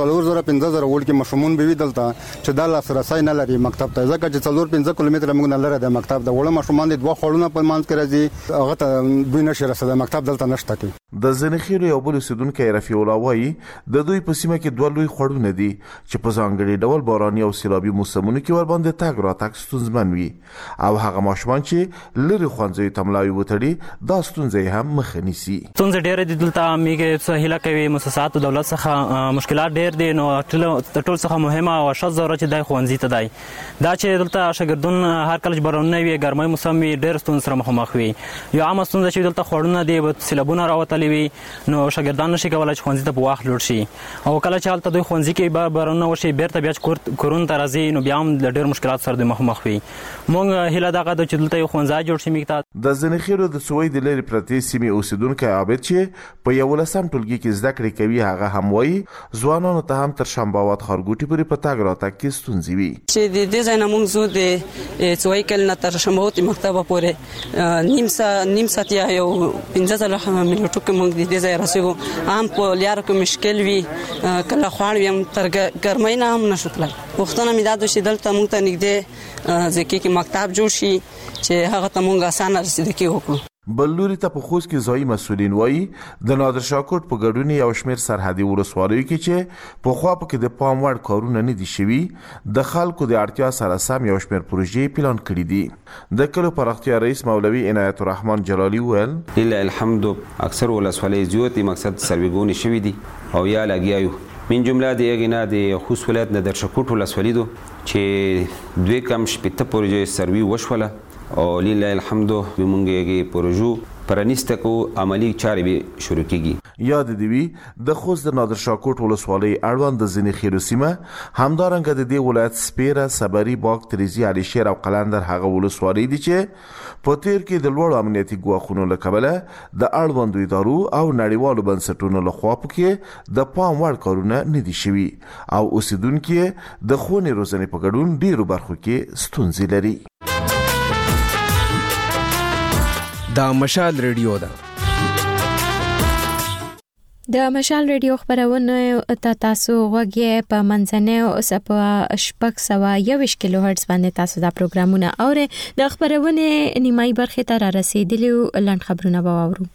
4000 ول کې مشمون به دلته چې د لاسرسي نه لري مکتب ته ځکه چې 4-5 کیلومتر موږ نه لري د مکتب د وړ مشمون د دوه خړونه په مانځ کې راځي هغه ته دوی نشه رسېد مکتب دلته نشته کی. د زنخیرو یو بل سیدونکو رفیع الله وایي د دوی په سیمه کې دوه لوی خړونه دي چې په ځانګړي ډول باراني او سیلابي موسمونو کې ور باندې تاګ راتګ ستونزمن وي او هغه ماشومان چې لری خوانځي تملاوي وتړي دا ستونزې هم مخ نیسي. ستونزې ډېر دي دلته میګه سهیله کوي مؤسسات دولت څخه مشکلات ډېر دي نو ټول څخه مهمه او شاذ ضرورت چې د خوانځي ته دی دا چې دلته شاګردون هر کله باراني وي ګرمۍ موسم وي ډېر ستونزې سره مخ وي. یو عام ستونزه چې دلته خړونه دي سیلابونه راوتلي وي نو شاګردان نشي کولای چې خوانځي ته په وخت لوړ شي او کله چې حالت دوی خوانځي کې بارانه وشي بیرته بیا کورون ته راځي نو بیا هم ډېر مشکلات سره مخ وي. مونږ هیله دغه د چې دلته یو ښوونځی جوړ شي میکته د زنخیرو د سوی د لری پرتې سیمې اوسیدونکو عابد چې په یو لسم ټولګي کې زده کړې کوي هغه هم وایي ځوانانو ته هم تر شنباوات خارګوټي پورې په تاګ راتګ کې ستونزې وي چې د دې ځای نه مونږ زو د سوی کل نه تر شنباوات مکتب پورې نیم ساعت یا یو 15 منټو کې مونږ د دې ځای رسېږو. عام په لیارو کې مشکل وي کله خوان وي تر ګرمۍ نه هم نشو تللی. وختونه مې دا چې دلته مونږ ته نږدې ځکه کې مکتب جوړ شي چې هغه ته مونږ اسانه رسیدګي وکړو. بلوري ته په خوست کې ځایي مسولین وایي د نادر شاه کوټ په ګډون یو شمېر سرحدي ولسوالیو کې چې په خوا پکې د پام وړ کارونه نه دي شوي د خلکو د اړتیا سره سم یو شمېر پروژې پلان کړي دي. د کلو پراختیا رئیس مولوي عنایت الرحمن جلالی ویل لله الحمد اکثر ولسوالۍ زیاتې مقصد سرویګونې شوي دي او یا لګیایو من جمله د یګنا د خوست ولایت نادر شاه کوټ ولسوالۍ دو چې دوی کم شپته پروژې سروي وشوله او لله الحمد موږ یې پروژو پرانیسته کو عملی چارې به شروع کیږي. یاد دی وی د خوست د نادر شاه کوټ ولسوالۍ اړوند د ځینې خیرو سیمه همدارنګه د دې ولایت سپیره صبري باغ تریزي علي شیر او قلندر هغه ولسوالۍ دي چې په تیر کې د لوړ امنیتي ګواښونو له کبله د اړوندو ادارو او نړیوالو بنسټونو له خوا پکې د پام وړ کارونه نه دي شوي او اوسیدونکي د ښوونې روزنې په ګډون ډیرو برخو کې ستونزې لري. دا مشال ریډیو ده. د مشال ریډیو خبرونه تاسو غوږی په منځنۍ او په شپږ سوه 21 کیلو هرتز باندې تاسو دا پروګرامونه اورئ. د خبرونه نیمایي برخه ته را رسیدلی لنډ خبرونه به واورو.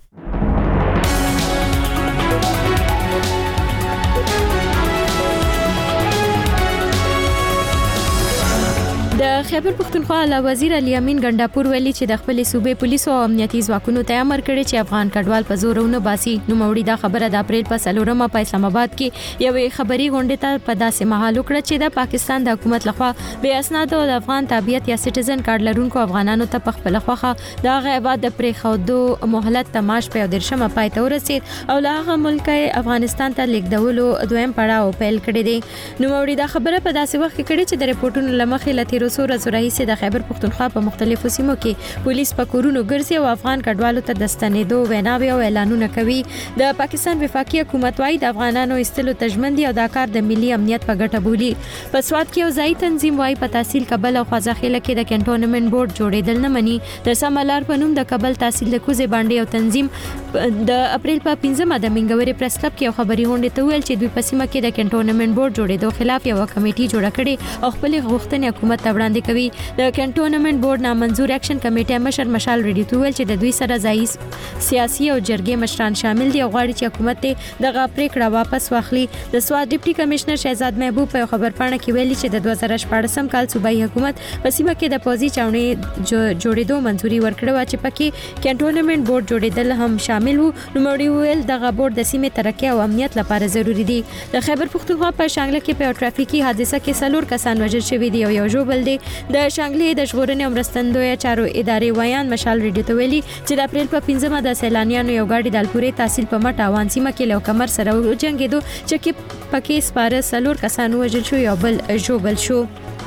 د خیبر پختونخوا اعلی وزیر علي امین ګنڈاپور ویلي چې د خپل صوبې پولیسو او امنیتي ځواکونو ته امر کړی چې افغان کډوال په زورونه باسي. نو موري دا خبره د اپریل په 4 په اسلام آباد کې یوې خبري غونډې ته په داسې مهال وکړه چې د پاکستان د حکومت لخوا به اسناد او د افغان تابعیت یا سټیزن کارت لرونکو افغانانو ته په خپل خوخه د غیبت د پریخودو مهلت تماش په 13 پای ته ورسید او له هغه ملک افغانستان ته لیکدولو دویم پړاو پیل کړی دی. نو موري دا خبره په داسې وخت کې کړي چې د ریپورتونو لمخې لته ورځو راهیسې د خیبر پختونخوا په مختلفو سیمو کې پولیس په کورونو ګرځي او افغان کډوالو ته د ستنېدو ویناوي او اعلانونه کوي. د پاکستان وفاقي حکومت وايي د افغانانو ایستلو تجمن دي او دا کار د ملي امنیت په ګټه بولي. په سواد کې یو ځای تنظیم وايي په تحصیل کابل او خوازخیله کې د کنټونمنت بورډ جوړېدل نه مني. د سملار په نوم د کابل تحصیل د کوزه باندې او تنظیم د اپریل په 15 د منګوري پریس کلب کې خبري غونډه ته ویل چې دوی په سیمه کې د کنټونمنت بورډ جوړېدو خلاف یو کمیټي جوړه کړې او خپل غوښتنې حکومت ته وړاندې کوي. د کنټونمنت بورډ نامنظور اکشن کمیټه مشر مشال ریډیو ته ویل چې د دوی سره ځای سیاسي او جرګې مشران شامل دي او غواړي چې حکومت ته دغه پریکړه واپس واخلي. د سواد ډیپټي کمشنر شهزاد محبوب په خبرپاڼه کې ویلي چې د 2014 کال صوبایي حکومت په سیمه کې د پوزي چاونې جوړېدو منځوري ورکړه چې پکې کنټونمنت بورډ جوړېدل هم شامل وو. نو مړي ویل دغه بورډ د سیمې ترقی او امنیت لپاره ضروری دی. د خیبر پختونخوا په شانګله کې په ټرافیکي حادثه کې 4 کسان وژل شوي دي او یو ژوبل دي. د شانګلې د ژغورنې او مرستندوی چارو ادارې ویان مشال ریډیو ته ویلي چې د اپریل په 15 د سیلانیانو یو ګاډي د الپورې تحصیل په مټ اوان سیمه کې له کمر سره جنگېدو چې پکې سپاره 4 کسان وژل شو او بل ژوبل شو.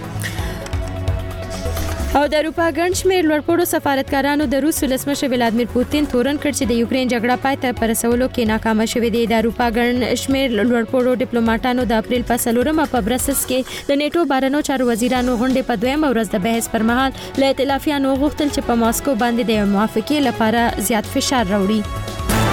او د اروپا ګڼ شمېر لوړپوړو سفارتکارانو د روس ولسمشر ولادمیر پوتین تورن کړ چې د یوکرين جګړه پای ته رسولو کې ناکام شوه دی. د اروپا ګڼ شمېر لوړپوړو ډیپلوماټانو د اپریل په 4 په برسلز کې د نیټو بهرنیو چارو وزیرانو غونډې په دویم ورځ د بحث پر مهال له ائتلافیانو غوښتل چې په ماسکو باندې د موافقې لپاره زیات فشار راوړي.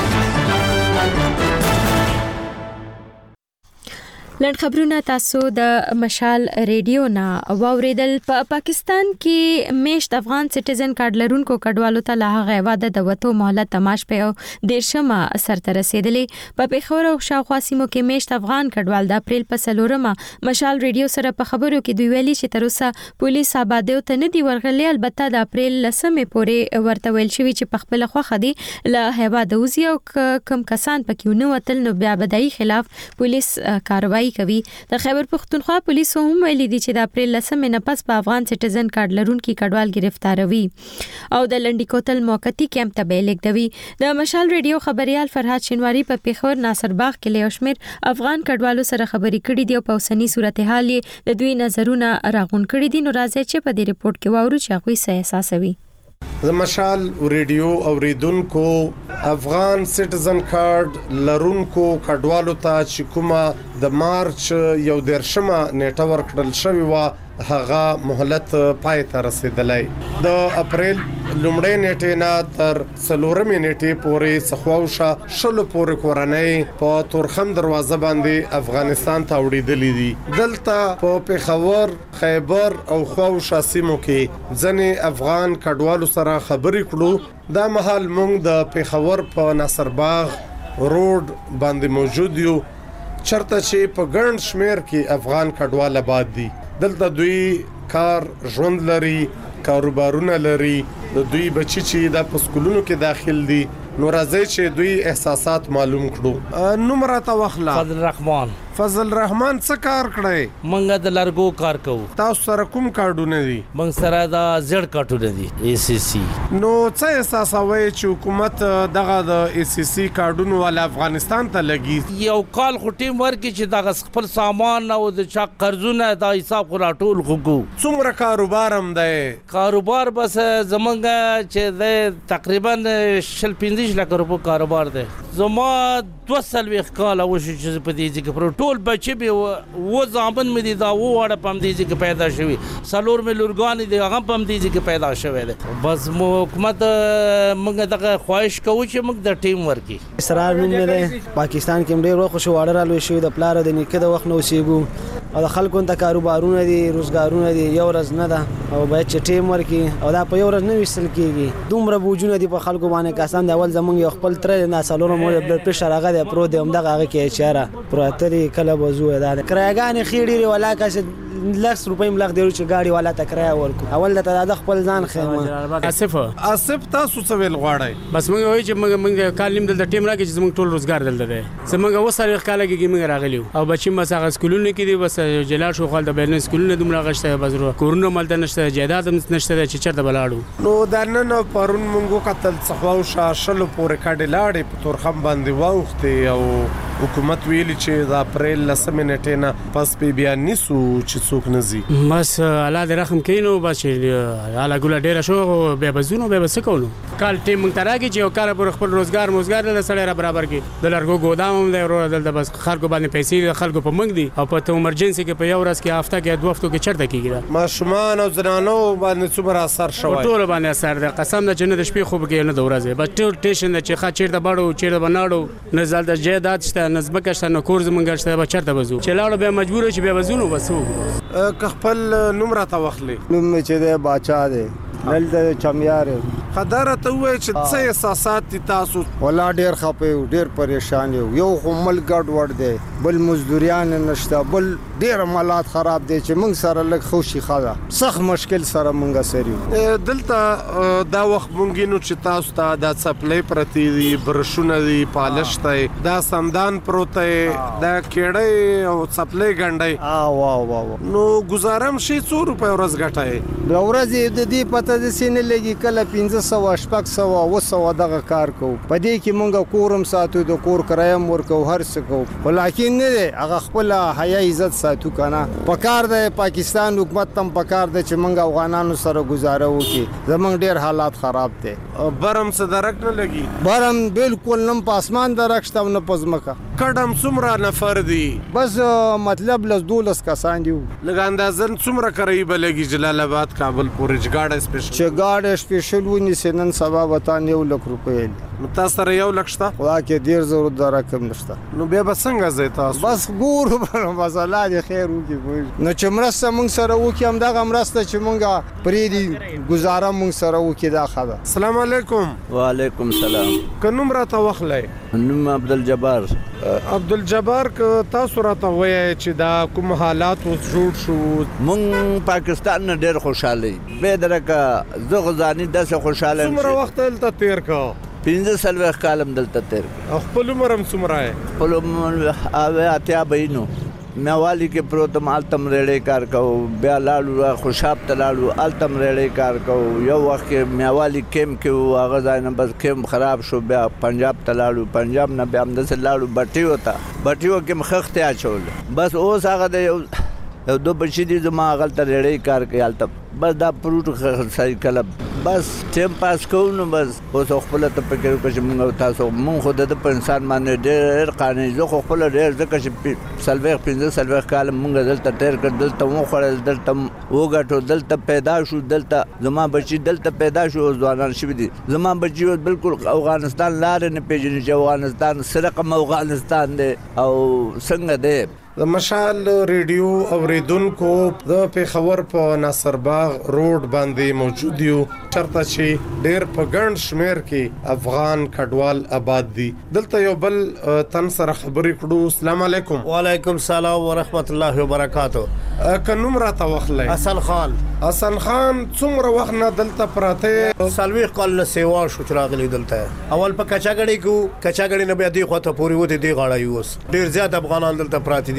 لنډ خبرونه تاسو د مشال ریډیو نه واوریدل. په پاکستان کې میشت افغان سټیزن کارت لرونکو کډوالو ته له هغه واده د وټو مهلت تماش په 13 سرته رسیدلې. په پیښور او شاوخوا سیمو کې میشت افغان کډوال د اپریل په 4 مشال ریډیو سره په خبرو کې دوی ویلي چې تر اوسه پولیس آبادیو ته نه دی ورغلي. البته د اپریل 10 پورې ورته ویل شوی چې په خپل خوخه دي له هوا د وزي او کم کسان پکې نه وتل نو بیا بدایي خلاف پولیس کاروایی کوي. د خیبر پختونخوا پولیس هم ویلي دي چې د اپریل 10 نه پس په افغان سټیزن کارت لرونکو کډوال گرفتاروي او د لنډی کوتل موقتی کیمپ ته لیکدوي. د مشال ریډیو خبريال فرحات شینواری په پیښور ناصر باغ کې له شمیر افغان کډوالو سره خبري کړې دي او په اوسنی صورتحال د دوی نظرونه راغون کړي دي. نو راځي چې په دې ریپورت کې واورو چې هغه څه احساسوي. د مشال ریډیو اوریدونکو افغان سټیزن کارت لرونکو کډوالو ته چې کومه د مارچ 11 نیټه ورکړل شوی و هغه مهلت پای ته رسیدلی. د اپریل لومړۍ نیټې نه تر 4 نیټې پورې سخواوشه شلو پورې کورنۍ په تورخم دروازه باندې افغانستان ته وړېدلې دي. دلته په پیښور، خیبر او خواوشه سیمو کې ځنې افغان کډوالو سره خبرې کړو. دا مهال موږ د پیښور په ناصر باغ روډ باندې موجود یو چرته چې په ګڼ شمیر کې افغان کډوال آباد دي. دلته دوی کار ژوند لري، کاروبارونه لري، د دوی بچی چې د پسکولونو کې داخل دي. نو راځي چې دوی احساسات معلوم کړو. نمبر تا واخلا. فضل رحمان څه کار کړی؟ منګه د لارګو کار کوو. تاسو سره کوم کارډونه دي؟ منګ سره دا زړ کارټونه دي ACC. نو څه احساسوي چې حکومت دغه د ACC کارډونو ول افغانستان ته لګي؟ یو کال خو ټیم ورکړي چې دغه خپل سامان او د چا قرضونه دا حساب خو راټول کو. څومره کاروبار هم دی؟ کاروبار بس زمونږ چې د تقریبا 15 لک روپو کاروبار دی. زما 2 کال وشو چې په دې ځکه پر ټول بچي به و ځامن مې دي دا و وړه پم دې ځکه پیدا شوی. سلور مې لورګان دي هغه پم دې ځکه پیدا شوی دی. بس مو حکومت موږ دغه خواهش کوو چې موږ د ټیم ورکی. اسرار مې دی پاکستان کې ډېر وخت شو وړه رالوي شوی د پلار د نیکه د وخت نو سیګو او د خلکو ته کاروبارونه دي روزګارونه دي یو ورځ نه ده او باید چې ټیم ورکی او دا په یو ورځ نه وشل کیږي. دومره بوجونه دي په خلکو باندې کسان د اول زمونږ یو خپل تر نه سالونو مو بلډ پريشر هغه د پرو دی هم دغه هغه کې اشاره پروتري کله بوزو دا کرایګان خېډيري ولا کاسه لکس روپۍ ملغ دیرو چې گاډي والا تکرای ورکو اول د خپل ځان خیمه. اسف تاسو څه ویل غواړئ؟ بس موږ وایو چې موږ کالیم دلته ټیم راکې چې زموږ ټول روزګار دلته دی. زموږ وسره کاله کې موږ راغلیو او بچی مساغه سکولونه کې دي بس جلال شو خپل د بیرن سکولونه دومره غشته بزرو کورونه ملته نشته جیداد نشته چې چرته بلاړو. نو دنن پرون موږ قتل صحواو شاشلو پورې کډه لاړې په تورخم باندې واوخته او حکومت ویلي چې د اپریل 10 نیټه نه پس په بیان نیسو چې څوک نزي. بس الله دې رحم کینو بس الله ګل ډیر شو به بزونو به بس کولو کال ټیم مونږ تراږي چې کار پر خپل روزګار له سړی را برابر کې د لارګو ګودام هم دی ورو دلته بس خلکو باندې پیسې خلکو په منګ دي او په ایمرجنسي کې په یو ورځ کې هفته کې 2 هفتو کې چرته کیږي. ماشومان او زنانو باندې څومره اثر شوی؟ ټول باندې اثر دی قسم د جنت شپې خوب کې نه د ورځې بس ټول ټیشن چې خا چیرته باړو چیرته بناړو نه زال د جیدات شته نسبت شته نو کورز مونږ شته به چرته بزو چې لاړو به مجبور شي به بزونو بسو. که خپل نوم راته واخلي؟ نوم چې دی باچا دی دلته چمیار خداره ته وای چې څه احساسات دي تاسو؟ ولا ډیر خپه ډیر پریشان یو خو ملک ګډ وډ دی بل مزدوریان نشته بل ډیر مالات خراب دي چې موږ سره لږ خوشي خاله سخت مشکل سره موږ سره دلته دا وخت مونږ نو چې تاسو ته د سپلای پرتی دي برشونه دي پالش ته دا سمدان پروته دا کېړې او سپلای ګنډي واه نو گزارم شي 100 روپے ورځ غټای د ورځې د دې پته د سینې لګي کله 1500 شپږ 100 دغه کار کو په دې کې مونږ کورم ساتو د کور کرایم ورکو هر څه کو ولیکن نه هغه خپل حیا عزت ساتو کنه پکار د پاکستان حکومت تم پکار د چې مونږ افغانانو سره گزاره وکي زمونږ ډیر حالات خراب دي. برم څه درک نه لګي؟ برم بالکل نم پاسمان درکشته نه پزمکه کډم څومره نفر دي؟ بس مطلب لس 12 کسان دي. لږ اندازن څومره قریب لګي جلال آباد کابل پورې جګاړه سپیشل چې گاډه سپیشل ونی سنن سبا وطن 1 لک روپے نو تاسو سره 1 لک شته؟ خدا کې ډیر ضرورت دا رقم نشته. نو بیا به څنګه زه تاسو؟ بس ګور مسله دې خیر وکي نو چې مرسته مونږ سره وکي هم دا مرسته چې مونږه پرې دي گزاره مونږ سره وکي دا خبره. السلام علیکم. وعلیکم السلام. کوم راته وخلای؟ نوم عبدالجبار. عبدالجبار تاسو راته وایي چې دا کوم حالات اوس جوړ شو؟ مونږ پاکستان نه ډیر خوشاله به درکه زه غزانی داسې خوشاله څومره وخت دلته تیر کا؟ 15 کالم دلته تیر کا. خپل عمر هم څومره ہے؟ خپل عمر اتیا بینو میوالی کې پروتم التم ریړې کار کو بیا لاړو خوشاب ته لاړو التم ریړې کار کو یو وخت کې میوالی کیم کې هغه ځای نه بس کیم خراب شو بیا پنجاب ته لاړو پنجاب نه بیا هم دسه لاړو بټیو کې مخخته اچول بس اوس هغه د دو بچی دي زما غلطه ریړې کار کوي التم بس دا پروت صحیح کلب بس ټیم پاس کوو نو بس اوس خپل ته فکر وکړم چې موږ تاسو مونږ خو د انسان باندې ډېر قانوني زه خو خپل ډېر ځکه چې سلويخ 15 کال مونږ دلته تیر کړ دلته مو خړل دلته وګټو دلته پیدا شو دلته زما بچي دلته پیدا شو ځوانان شوي دي زما بچي بالکل افغانستان لار نه پیژني چې افغانستان سرقم افغانستان دی او څنګه دی. د مشال ریډیو اوریدونکو د پیښور په ناصر باغ روډ باندې موجود یو چرته چې ډېر په ګڼ شمیر کې افغان کډوال آباد دي. دلته یو بل تن سره خبرې کړو. السلام علیکم. وعلیکم السلام ورحمت الله وبرکاته. کنوم راته وخلای؟ حسن خان. حسن خان څومره وخت نه دلته پراته؟ سلويخ کال نه سیوا شو چې راغلی دلته اول په کچاګړی کو کچاګړی نه بیا دی خواته پوری وته دی غاړه یوس ډېر زیات افغانان دلته پراته دي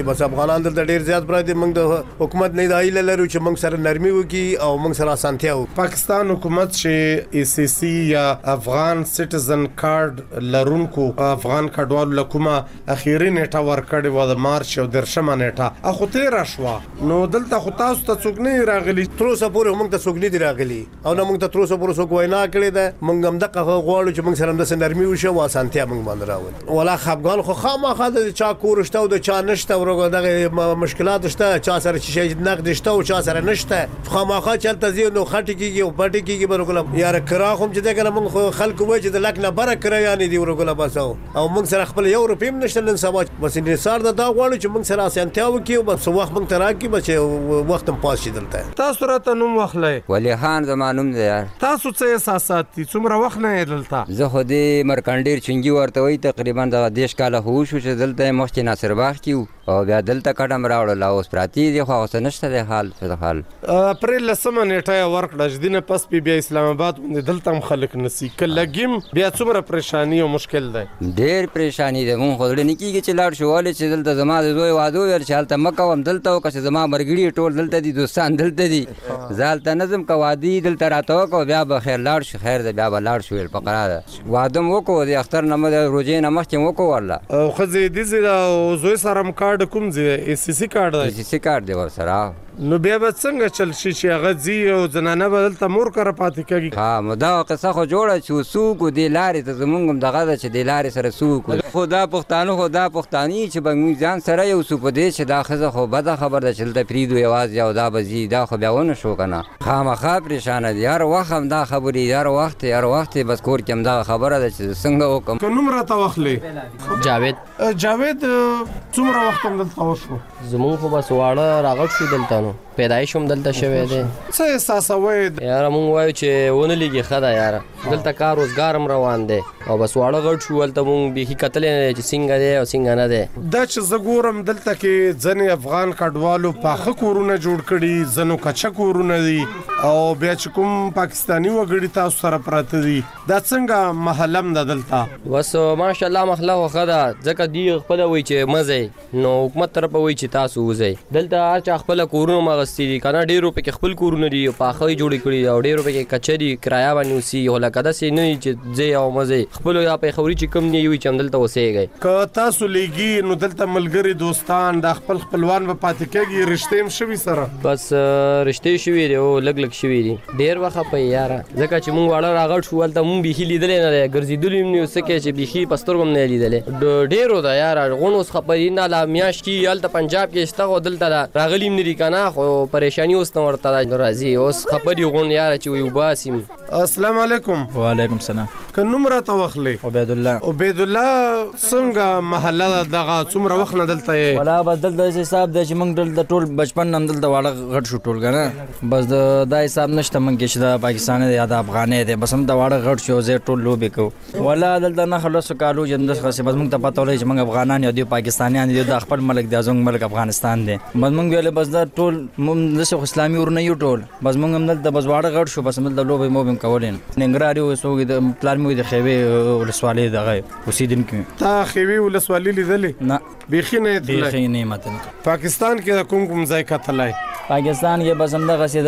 بس افغانان دلته ډیر زیات پراته موږ د حکومت نه دی لرو چې موږ سره نرمي وکړي او موږ سره اسانتیا وکړي. پاکستان حکومت چې ای سی سی یا افغان سټیزن کارت لرونکو افغان کډوالو لکومه اخیری نیټه ورکړې و د مارچ او درشمه نیټه اخو تیر شو نو دلته خو تاسو ته څوک نه راغلي تر اوسه پورې موږ ته څوک نه دی راغلي او نه موږ ته تر اوسه پورې څوک وینا کړې ده. موږ هم دغه غواړو چې موږ سره د نرمي وشو او اسانتیا موږ باندې راوړي. ولا خپګان خو خامخا د چا کورشته او د چا نشته ورغه دغه مشکلات شته چا سره شي نقد شته او چا سره نشته خامخا چلته زی نو خټی کیږي او پټی کیږي برګلم یار کرا هم چې دغه موږ خلکو وای چې د لک نه بره کرا یعنی دی ورګلم بس او موږ سره خپل یو روپیم نشته نن سبا بس انحصار دا غواړو چې موږ سره اسانتیا وکړو بس وخت موږ تراکي بس وخت هم پاس شي دلته. تاسو راته نوم واخلئ؟ ولی خان زمانوم دی یار. تاسو څه احساسات دي څومره وخت نه دلته؟ زه خو دې مرکندیر چنګي ورته وای تقریبا د دیش کاله هو شو چې دلته مخکې ناصر باغ کیو او بیا دلته کډم راوړل او اوس پراتی دی خو اوس نشته د حال څه حال. اپریل لسمه نیټه ورکړه چې دینه پس بیا اسلام آباد باندې دلته هم خلک نسی کله گیم بیا څومره پریشانی او مشکل دی؟ ډیر پریشانی ده مونږ خو نه کیږي چې لاړ شو ولې چې دلته زما د دوی وادو ور چالت مکه هم دلته او که زما مرګړي ټول دلته دي دوستان دلته دي زالته نظم کا وادي دلته راته کو بیا به خیر لاړ شو خیر ده بیا به لاړ شو فقره وادم وکړو د اختر نه د روزې نه مخکې وکړو والله او خزې دي زه او زوی سره م کارت کوم زی ای سی سی کارت دی ای سی سی کارت دی ور سره نو بیا به څنګه چل شي چې هغه زی او زنانه بدلته مور کر پاتې کیږي. ها مدا قصه خو جوړه چې سوق دی لارې ته زمونږ دغه چې دی لارې سره سوق خدا پښتانه خدا پښتاني چې بنګ ځان سره یو سو په دې چې دا خزه خو بده خبر ده چې دلته پریدو یواز یو دا بزی دا خو بیا ونه شو کنه خامخا پریشان دي هر وخت هم دا خبرې هر وخت بس کور کې هم دا خبره ده چې څنګه وکم. کوم راته واخلې؟ جاوید څومره وخت هم دلته وشو؟ زمون خو بس واړه راغټ شو دلته نو پیدایش هم دلته شوی دی. څه احساس وای یار مونږ وایو چې ونه لګي خدا یار دلته کار روزګار هم روان دی او بس واړه غټ شو ولته مونږ به کتل نه چې څنګه دی او څنګه نه دی. دا چې زګورم دلته کې ځنې افغان کډوالو پاخه کورونه جوړ کړي ځنو کچا کورونه دي او بیا چې کوم پاکستانی وګړي تاسو سره پراته دي دا څنګه محلم ده دلته؟ بس ماشاءالله مخله خدا ځکه دی خپل وای چې مزه نو حکومت طرف وای چې تاسو وځي دلته هر چا خپل کورونه مغستی دي کنه ډیرو په خپل کورونه دي او پاخه جوړ کړي او ډیرو په کچري کرایه باندې وسی او لکه سي نه چې زه او مزه خپل یا په خوري چې کم نه وي چې دلته وسېږي. که تاسو لګي نو دلته ملګری دوستان د خپل خپلوان په پاتې کېږي رښتې هم شوي سره؟ بس رښتې شوي دي او لګ شوي دي ډیر وخت په یاره ځکه چې مونږ واړه راغټ شو ولته مونږ به لیدل نه ګرځیدل نه وسکه چې بيخي پسترګم نه لیدل ډیرو دا یاره غونوس خبرینه لا میاش کی الته پنجاب کې شته دلته راغلیم نه ریکنه خو پریشانی اوس نو ورته راځي اوس خبرې غون یاره چې وي وباسم. السلام علیکم. وعلیکم السلام. کنوم راته واخلې؟ عبید الله څنګه محله دغه څومره وخت نه دلته یې؟ ولا بس دلته حساب دی چې موږ دلته ټول بچپن هم دلته واړه غټ شو ټول کنه بس دا حساب نشته موږ چې د پاکستان دی یا د افغانې دی بس هم دا واړه غټ شو زه ټول لوبې کو ولا دلته نه خلاص کالو جندس خاصه بس موږ ته پته ولې چې موږ افغانان یو دی پاکستانیان دي د خپل ملک د ازونګ ملک افغانستان دی بس موږ ویل بس دا ټول موږ د اسلامي ورنه یو ټول بس موږ هم دلته بس واړه غټ شو بس موږ د لوبې مو هم کولین ننګرهار یو سو د پلان مو د خېوي ولسوالۍ دغه اوسیدونکو تا خېوي ولسوالۍ لیدلې؟ نه بیخي نه ماته. پاکستان کې کوم ځای کتلای؟ پاکستان کې بس هم دغه سي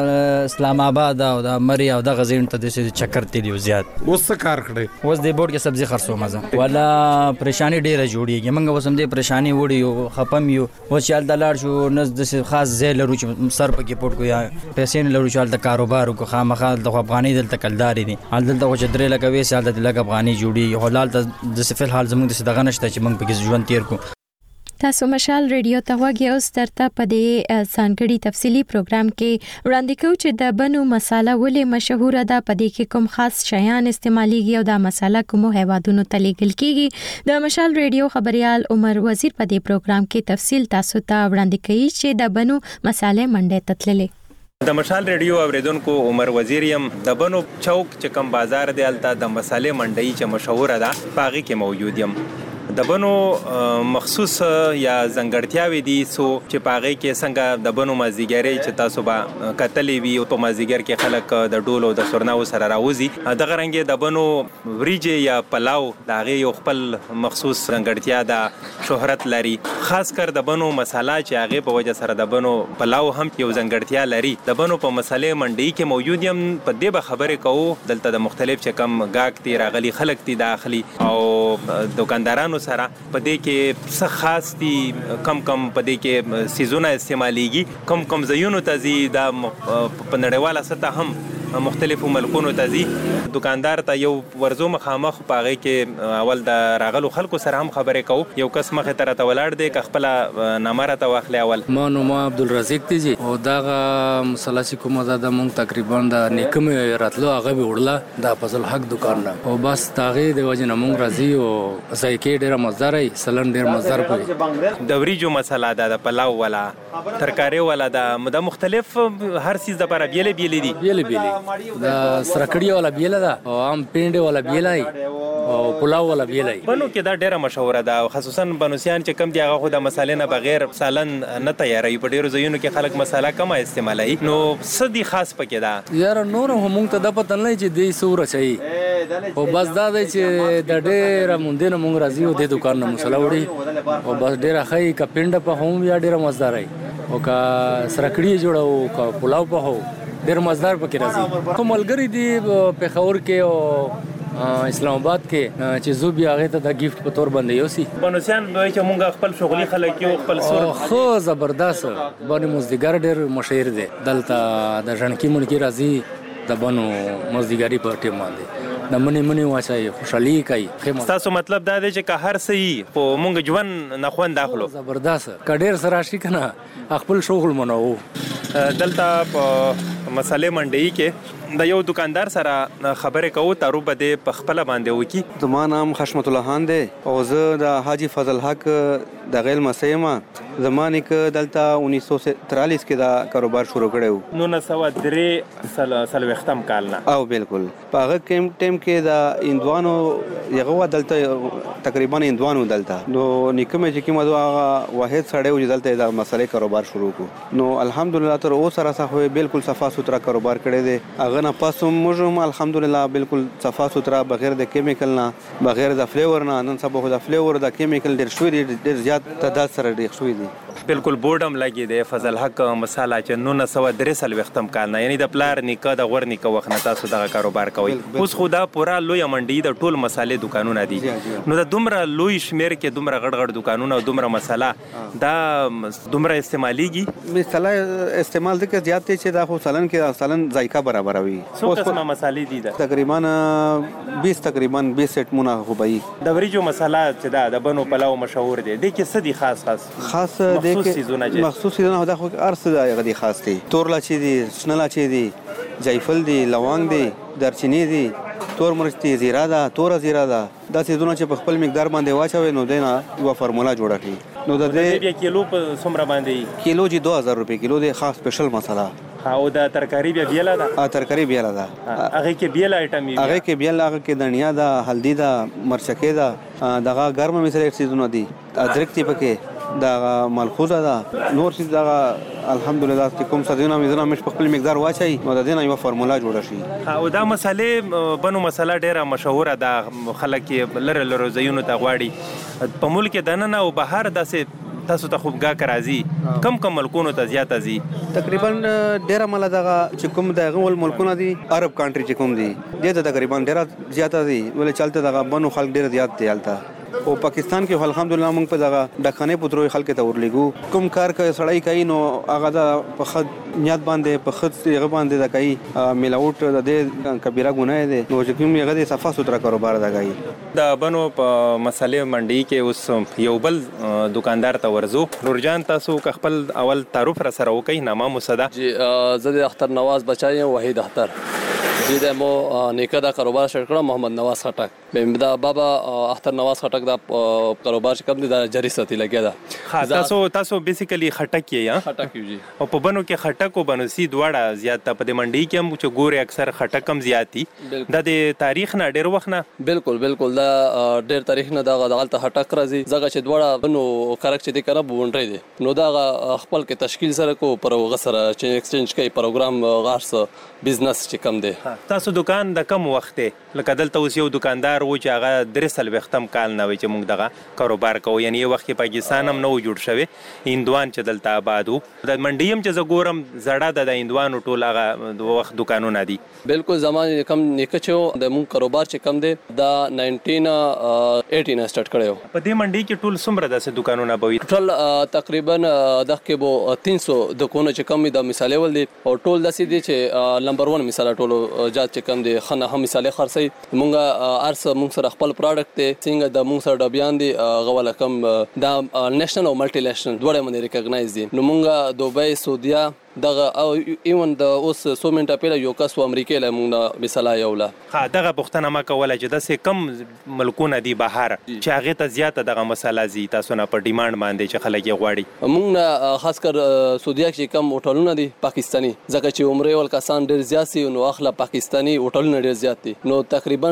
د اسلام آباد او د مری او د غزین ته د چکر تی دی زیات. اوس څه کار کړی؟ اوس د بورډ کې سبزي خرڅو مزه ولا پریشانی ډیره جوړیږي موږ اوس هم د پریشانی وړي خپم یو و چې د لاړ شو نس د خاص ځای لرو چې سر پکې پټ کو یا پیسې نه لرو چې د کاروبار کو خامخا د افغاني دلته کلداري دي حال دلته چې درې لکه وې سال د لګ افغاني جوړي هلال ته د سفل حال زموږ د دغه نشته چې موږ پکې ژوند تیر کو. تاسو مشال ریډیو ته وګورئ او سترته په دې ځانګړي تفصیلی پروګرام کې وړاندې کوي چې د بنو مساله ولې مشهوره ده په دې کې کوم خاص شیان استعماليږي او دا مساله کوم هیوادونو ته لیږل کیږي. د مشال ریډیو خبريال عمر وزیر په دې پروګرام کې تفصیل تاسو ته وړاندې کوي چې د بنو مساله منډه تتللې. د مشال ریډیو اوریدونکو عمر وزیر يم د بنو چوک چې کوم بازار دی الته د مسالې منډي چې مشهور ده پاغي کې موجود يم. د بنو مخصوص یا ځانګړتیاوې دي سو چې په هغې کې څنګه د بنو مازدیګرۍ چې تاسو به کتلې وي او په مازدیګر کې خلک د ډول او د سورناو سره راوځي دغه رنګې د بنو وریجې یا پلاو د هغې یو خپل مخصوص ځانګړتیا ده شهرت لري خاص کر د بنو مساله چې هغې په وجه سره د بنو پلاو هم یو ځانګړتیا لري د بنو په مسالې منډۍ کې موجود یم په دې به خبرې کوو دلته د مختلف چې کم ګاګ دي راغلي خلک دي داخلي او دکاندارانو سره په دې کې څه خاص دي کم په دې کې سیزونه استعمالیږي کم ځایونو ته ځي دا په نړیواله سطح هم مختلفو ملکونو ته ځي دکاندار ته یو ورزو مخامخ په هغې کې اول د راغلو خلکو سره هم خبرې کوو یو کس مخې ته راته ولاړ دی که خپله نامه راته واخلي اول ما نوم عبدالرزیق دی جی او دغه مسله چې کومه ده د مونږ تقریبا د نیکه مې راتلو هغه به وړله د فضل حق دوکان نه او بس د هغې د وجې نه مونږ راځي او ذایقې ډېره مزدار وي سلن ډېر مزدار پوي د وریجو مسله ده د پلاو والا ترکارې والا ده د مختلف هر څیز دپاره بیلې بیلې دي بیلې د سرکړی والا بیله ده او عام پینډه والا بیله او پلاو والا بیله بنو کې دا ډیره مشهوره ده خصوصا بنوسیان چې کم دي هغه خو د مسالې نه بغیر سالن نه تیاروي په ډیرو ځایونو کې خلک مساله کمه استعمالوي نو څه دي خاص پکې ده یاره نور هم موږ ته دا پته نه چې دی څه ورچوي او بس دا دی چې د ډېره موندې نه موږ راځي او دې دوکان نه مسله وړي او بس ډېره ښه که پینډه په هم یا ډېره مزدار وي او که سرکړی جوړو که پلاو په هو ډېر مزدار پکې راځي کوم ملګري دي پېښور کې او اسلام آباد کې چې زه بیا هغې ته د ګیفټ په طور باندې یوسي بنوسیان به وایي چې مونږ خپل شغلي خلک یو خپل سور ښه زبردست بنو مزدیګر ډېر مشهور دی دلته د ژڼکي مڼکي راځي د بنو مزدیګري په ټیم باندې د منی واچوي خوشحالي کوي ستاسو مطلب دا دی چې که هر څه وي خو مونږ ژوند نه خوند اخلو زبردست که ډېر څه راشي که نه خپل شغل منوو دلته په مسالې منډۍ کې د یو دکاندار سره خبرې کوو تارو به دې په خپله باندې وکړي زما نام خشمت الله خان دی او زه د حاجي فضل حق د غیل مسیح یم زما نیکه دلته 1943 کې دا کاروبار شروع کړی و 1943 کال نه او بالکل په هغه ټیم کې د هندوانو هغه دلته تقریبا هندوانو دلته نو نیکه مې چې کومه هغه واحد سړی و چې دلته د مسالې کاروبار شروع کړو نو الحمدلله تر اوسه راڅخه بالکل صفا سوتره کاروبار کړی دی هغه نه پس موږ هم الحمدلله بالکل صفا سوتره بغیر د کیمیکل نه بغیر د فلیور نه نن سبا خو د فلیور د کیمیکل ډېر شوي دي ډېر زیات تعداد سره ډېر شوي دي بالکل بورډ هم لګي دی فضل حق مساله چې 1943 کال نه یعنی د پلار نیکه د غور نیکه وخت نه تاسو دغه کاروبار کوئ اوس خو دا پوره لویه منډۍ د ټول مسالې دکانونه دي نو د دومره لوی شمیر کې دومره غړ دکانونه او دومره مساله دا دومره استعمالیږي مساله استعمال ځکه زیات دی چې دا خو سالن کې سالن ذایقه برابروي څو قسمه مسالې دي دا تقریبا 20 سیټ مونه خو به د وریجو مساله چې دا د بنو پلاو مشهور دی د کې څه دي خاص مخصوص سیزونه دا خو ارسه دی غدي خاص دي تور لاچي دي شنه لاچي دي جایفل دي لونګ دي دارچینی دي تور مرچ دي زیره ده تور زیره ده دا سیزونه چې په خپل مقدار باندې واچوي نو دینه یو فرمولا جوړه کړي نو د دې کیلو په څومره باندې کیلو جی 2000 روپے کیلو دی خاص سپیشل مساله او د ترکاری بیا بیله ده ترکاری بیله ده هغه کې بیل آیټم یې هغه کې بیل هغه کې دنیا ده هلدی ده مرچکې ده دغه ګرمه مثلا سیزونه دي ادرک تی پکې دا ملحوظه ده نور څه دا الحمدلله چې کوم سدونه مزونه مش په خپل مقدار واچي نو د دې یو فرمولا جوړه شي او دا مسالې بنو مساله ډیره مشهوره ده خلک لره زینو ته غواړي په ملک دننه او بهر داسې تاسو ته خوب ګاک راځي کم ملکونو ته زیاته ځي تقریبا ډیره مله دغه چې کوم دغه ول ملکونه دي عرب کنټری چې کوم دي د تقریبا ډیره زیاته دي ولې چلته دغه بنو خلک ډیره زیات دي الته او پاکستان کې الحمدلله موږ په دغه ډکانې پتروي خلک ته ورلګو کوم کار کوي سړی کوي نو هغه د په خد نیت باندې په خد هغه باندې د کوي میلاوټ د دې کبیره ګناه دی نو چې کوم هغه د صفه سوتره کاروبار دا کوي د بنو په مسالې منډۍ کې اوس یو بل دکاندار ته ورزو نورجان تاسو خپل اول تعارف را سره وکي نامه مصدا جی زه د اختر نواز بچای وحید اختر جی د مو نیکه دا کاروبار شروع کړم محمد نواز خټک دا بابا اختر نواز خټک دا کاروبار چې کوم دی دا جری ساتي لګیا دا تاسو بیسیکلی خټک یې خټک یو جی او په بنو کې خټک او بنوسی دواړه زیات په دې منډي کې هم چې ګوري اکثر خټک کم زیاتی د تاریخ نه ډیر وخت نه بالکل دا ډیر تاریخ نه دا غلطه خټک راځي ځکه چې دواړه بنو کارک چې د کنه بونډري دي نو دا خپل کې تشکیل سره کو پر غسر چې ایکسچینج کوي پروګرام غارس بزنس چې کم دی تاسو دکان د کم وخت لکه دلته اوس یو دکاندار و چې هغه درسل وختم کال نه وي چې موږ دغه کاروبار کوو یعنی یو وخت پاکستان هم نو جوړ شوی هندوان چې دلته آبادو د منډیم چې زه ګورم زړه د هندوانو ټول هغه د وخت دکانونه دي بالکل زمان کم نیکچو د موږ کاروبار چې کم دی دا 1918 سٹارټ کړو په دې منډي کې ټول څومره داسې دکانونه بوي ټول تقریبا دغه بو 300 دکانونه چې کم د مثال ول دي او ټول داسې دي چې نمبر 1 مثال ټول جات چې کم دي خنه هم مثال خرڅي مونږه ارس مونږ سره خپل پروډکټ ته څنګه د مونږ سره بیان دي غواله کم دا نېشنل او ملټي نېشنل دوړې باندې ریکګنایز دي نو مونږه دوبۍ سعودیا دغه او ایون د اوس 100 منټه پیله یو کس و امریکا له مونږه مثال یولا دغه پښتنه ما کوله چې د سه کم ملکونه دي بهر چې هغه ته زیاته دغه مسله زی تاسو نه په ډیماند باندې چې خلک یې غواړي مونږ خاص کر سعودیا کې کم هوټلونه دي پاکستانی ځکه چې عمره ول کسان ډیر زیات سي نو اخلا پاکستانی هوټلونه ډیر زیات دي نو تقریبا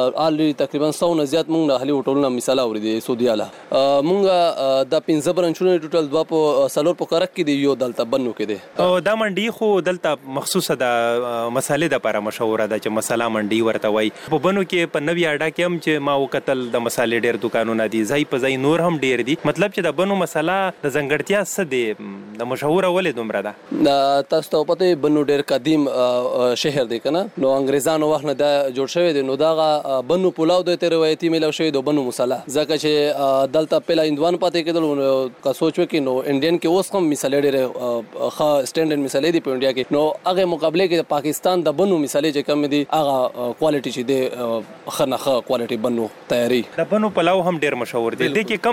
100 نه زیات مونږ اهلي هوټلونه مثال اوري دي سعودیا له مونږ د 15 برانچونه ټوټل دوا په سلور په کارک کې دي یو دلته بنو کې دي دا منډي خو دلته مخصوصه د مسالې د لپاره مشهوره ده چې مساله منډي ورته وای په بنو کې په نوی اډا کې هم چې ما وکتل د مسالې ډیر دکانونه دي ځای په ځای نور هم ډیر دي مطلب چې د بنو مساله د زنګړتیا څه دی د مشهوره ولې دومره ده تاسو ته پته بنو ډیر قدیم شهر دی کنه نو انګريزانو وخت نه دا جوړ شوی دی نو دا بنو پلاو د روایتي ملو شوی د بنو مساله ځکه چې دلته پهلا هندوان پاتې کېدل کا سوچ وکي نو انډین کې اوس هم مثال ډیر ښه سټانډرډ مثالې دی په انډیا کې نو هغه مقابله کې د پاکستان د بنو مثالې چې کم دي هغه کوالټي چې دی خنخه کوالټي بنو تیاری د بنو پلاو هم ډیر مشهور دی د کې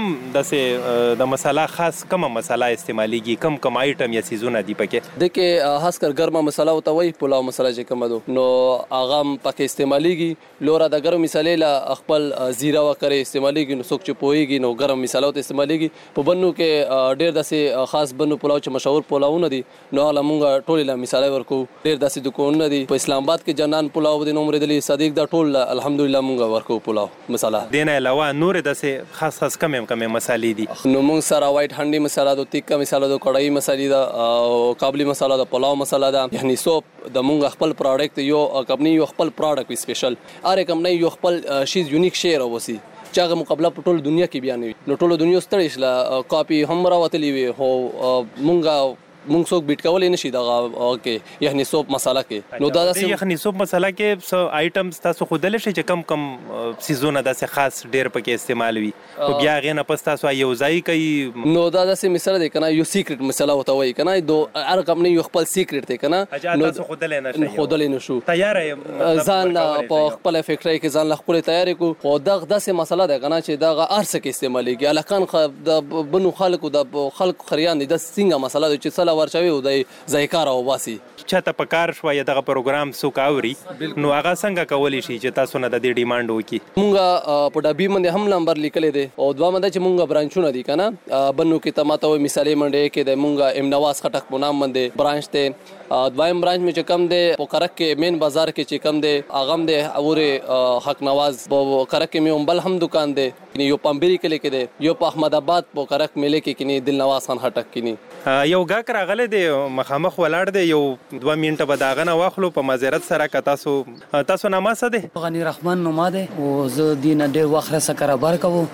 کم د مساله خاص کومه مساله استعماليږي کم آیټم یا سیزونه دی پکې د کې خاص کر ګرمه مساله او توي پلاو مساله چې کم دو نو هغه پکې استعماليږي لورا د ګرم مثالې لا خپل زیرا وکړي استعماليږي نو څوک چې پويږي نو ګرم مثاله ته استعماليږي په بنو کې ډیر داسې خاص بنو پلاو چې مشهور پلاوونه دي نو مونږه ټول له مثال ورکو ډیر داسې دکانونه دي په اسلام آباد کې جنان پلاو د نومره دلی صدیق دا ټول الحمدلله مونږه ورکو پلاو مثال دینه علاوه نور داسې خاص کم مسالې دي نو مونږ سره وایټ هانډي مساله د تیکا مساله د کړای مسالې دا او قابلی مساله د پلاو مساله دا یعنی سوپ د مونږ خپل پروډکټ یو کمپنی یو خپل پروډکټ سپیشل اره کمپنی یو خپل شیز یونیک شیر اوسي چې هغه مقابله په ټول دنیا کې بیان وي نو ټول دنیا ستړي شله کاپی هم راوتلی وي هو مونږ څوک بیٹ کولای نشي دا اوکے یخني سوپ مساله کې نو دا یخني سوپ مساله کې سو آیټمز تاسو خودل شي چې کم سیزونه داسې خاص ډیر پکې استعمال وي او بیا غنه پس تاسو یو ځای کوي نو دا داسې مثال دی کنه یو سیکریټ مساله وته وای کنه دو هر کمپنی یو خپل سیکریټ دی کنه نو تاسو خودل نه شو تیار ځان په خپل فکرای کې ځان خپل تیاری کو خو داسې مساله ده کنه چې دا ارسه کې استعماليږي الکان د بنو خلکو د خلکو خریان دي د څنګه مساله چې سلا ورچوي او د ذایقار او باسي چاته پکار شو یا دغه پروګرام سو کاوري نو هغه څنګه کولی شي چې تاسو نه د دې ډیماند وکي مونږه په ډبي باندې هم نمبر لیکل دي او دوه باندې چې مونږه برانچونه دي کنه بنو کې تماته مثالې منډه کې د مونږه ام نواز خټک په نام باندې برانچ ته دویم برانچ می چې کم دي په کرک کې مین بازار کې چې کم دي اغم دي اوره حق نواز په کرک کې می بل هم دکان دي یو پمبری کې دي یو په احمد آباد په کرک ملي کې کني دل نواز خان خټک کني یو گاک راغله دی مخامخ ولاړ دی یو 2 منټه به داغه نه واخلو په معذرت سره ک تاسو نامه څه دی غنی رحمان نوما دی او زه دینه ډیر وخت سره کاروبار کوم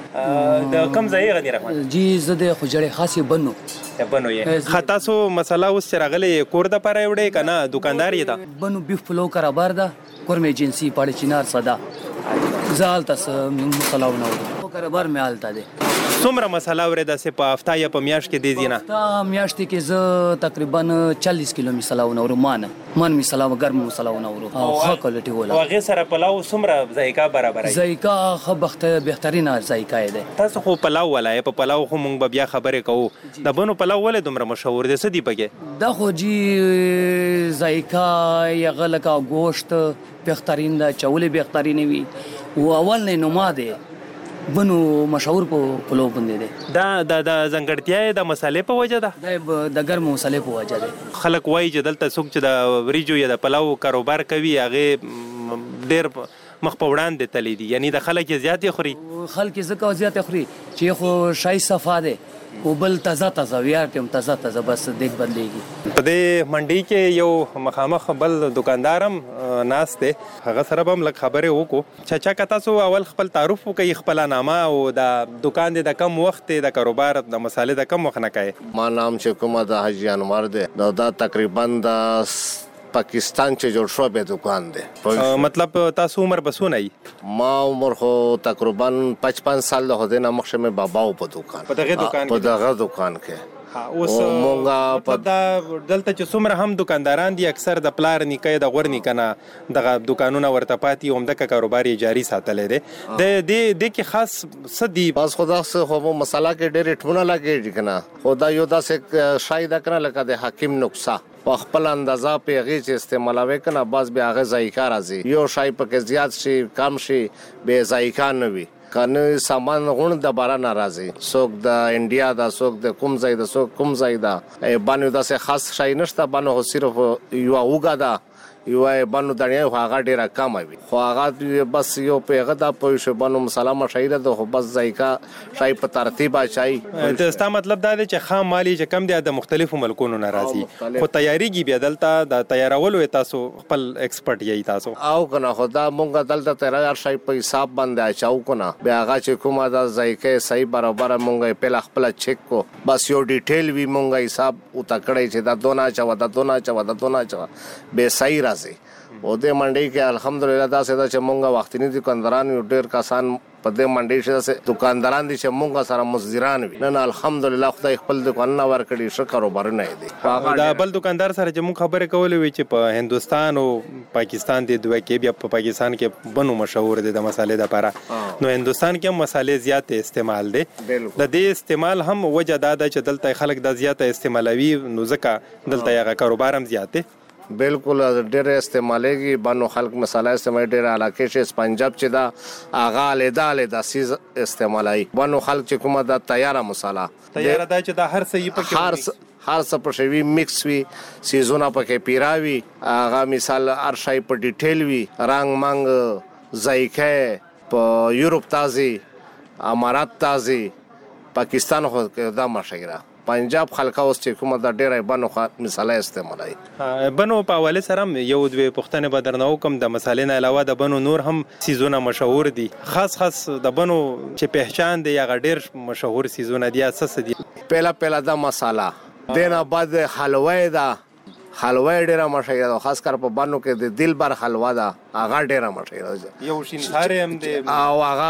د کم ځای غنی رحمان جی زه د خجړې خاصه بنو یې خطا سو مسله اوس راغله کور د پاره وړې کنه دکاندار یې دا بنو بیف فلو کاروبار دا کورم ایجنسی پاړې چینار صدا زال تاسو مسله ونو کاروبار مې حالت دی څومره مساله ورته سه په هفته یا په میاشت کې دی دینه هفته میاشت کې زه تقریبا 40 کیلو مساله ونورو من مساله ګرم مساله ونورو او ښه کوالټي ولا او هغه سره پلاو څومره ذایقه برابر ذایقه خو بهترینه ذایقه ده تاسو خو پلاو ولا په پلاو خو مونږ بیا خبرې کوو د بنو پلاو ولې دومره مشهور دي څه دی پکې دا خو جی ذایقه یا غلکا گوشت بهترین ده چولې بهترین وي و اول نه نوما دی بنو مشهور په پلو باندې دی دا د ځنګړتیا د مسالې په وجه ده د ګرم مسالې په وجه ده خلک وایي چې دلته څوک چې د وریجو یا د پلاو کاروبار کوي هغه ډېر مخ په وړاندې تللی دي یعنی د خلک زیاتې خوري خلک ځکه زیاتې خوري چې خو شای صفا دی او بل تازه ویار ټیم تازه بس دیک بدلېږي په دې منډي کې یو مخامخ بل دکاندارم ناست دی هغه سره به هم لږ خبرې وکړو چچا که تاسو اول خپل تعارف وکړئ خپله نامه او د دکان دی د کم وخت د کاروبار د مسالې د کم وخت نه کوئ ما نام چې کومه د حاجي انور دی دا تقریبا د پاکستان چې جوړ شو به دکان دی مطلب تاسو عمر بسونه ای ما عمر خو تقریبا 55 سال له هدي نه مخشه مې باباو په دکان په دغه دکان کې اوس مونږه په دلته چې څومره هم دکانداران دي اکثر د پلار نیکه د غور نیکه نه دغه دکانونه ورته پاتې هم د کاروبار جاری ساتلی دی د کې خاص څه دي بس خدا څه خو مسله کې ډېرې ټونه لګېږي که نه خو دا یو داسې شای ده که نه لکه د حکیم نقصه په خپل اندازه په هغې چې استعمالوي که نه باز بیا هغه ذایقه راځي یو شای پکې زیات شي کم شي بې ذایقه نه وي کنه سامان غون د بارا ناراضي څوک د انډیا دا څوک د کوم ځای د څوک کوم ځای دا باندې داسې خاص شای نشته باندې صرف یو اوګه دا یو باندې دنیا هغه ډیره کم وي خو هغه بس یو پیغه دا پوه شو باندې مسالمه شایره د خو بس ذایقه شای په ترتیب اچای ته ستا مطلب دا دی چې خام مالی چې کم دی د مختلفو ملکونو ناراضي خو تیاریږي بیا دلته د تیارولو تاسو خپل ایکسپرت یی تاسو او کنه خدا مونږ دلته تیار شای په حساب باندې اچاو کنه بیا هغه چې کومه دا ذایقه صحیح برابر مونږ په خپل چیک کو بس یو ډیټیل وی مونږ حساب او تکړه چې دا دونا چوا به صحیح راځي او د منډي کې الحمدلله دا سده چې مونږه وختنی دکانداران یو ډیر کسان په دې منډي چې دکانداران دي چې مونږه سره مزدوران وي نه الحمدلله خدای خپل دکان نه ورکړي ش کاروبار نه دي دا بل دکاندار سره چې مونږ خبرې کولې وي چې په هندستان او پاکستان د دوه کې بیا په پاکستان کې بنو مشهور دي د مسالې لپاره نو هندستان کې مسالې زیات استعمال دي د دې استعمال هم وجه دا ده چې دلته خلک د زیات استعمالوي نو ځکه دلته یې کاروبار هم زیات دی بالکل ډېر استعمالېږي باندې خلک مساله استعمال ډېر علاقې چې پنجاب چې دا اغا لیدا سیز استعمالای باندې خلک چې کومه دا تیاره مساله تیاره دا چې دا هر څه یې پکې هر څه په شوی میکس وی سیزونه پکې پیراوي اغا مثال هر شای په ډیټیل وی رنگ منګ ذایقه په یورپ تازي امارات تازي پاکستان خو دا مشهوره پنجاب خلک اوس چې کومه د ډیره بنو مثاله استعمالای بنو په حواله سره یو دوه پښتنه بدرنو کم د مسالې نه علاوه د بنو نور هم سیزونه مشهور دي خاص د بنو چې پہچان دی یا ډیر مشهور سیزونه دي اساس دي پهلا دا مساله دینه بعد حلوای دا حلوا ډیره مشهور ده خاص کر په بانو کې د دلبر حلوا ده هغه ډیره مشهور ده یو شینخاره هم دی او هغه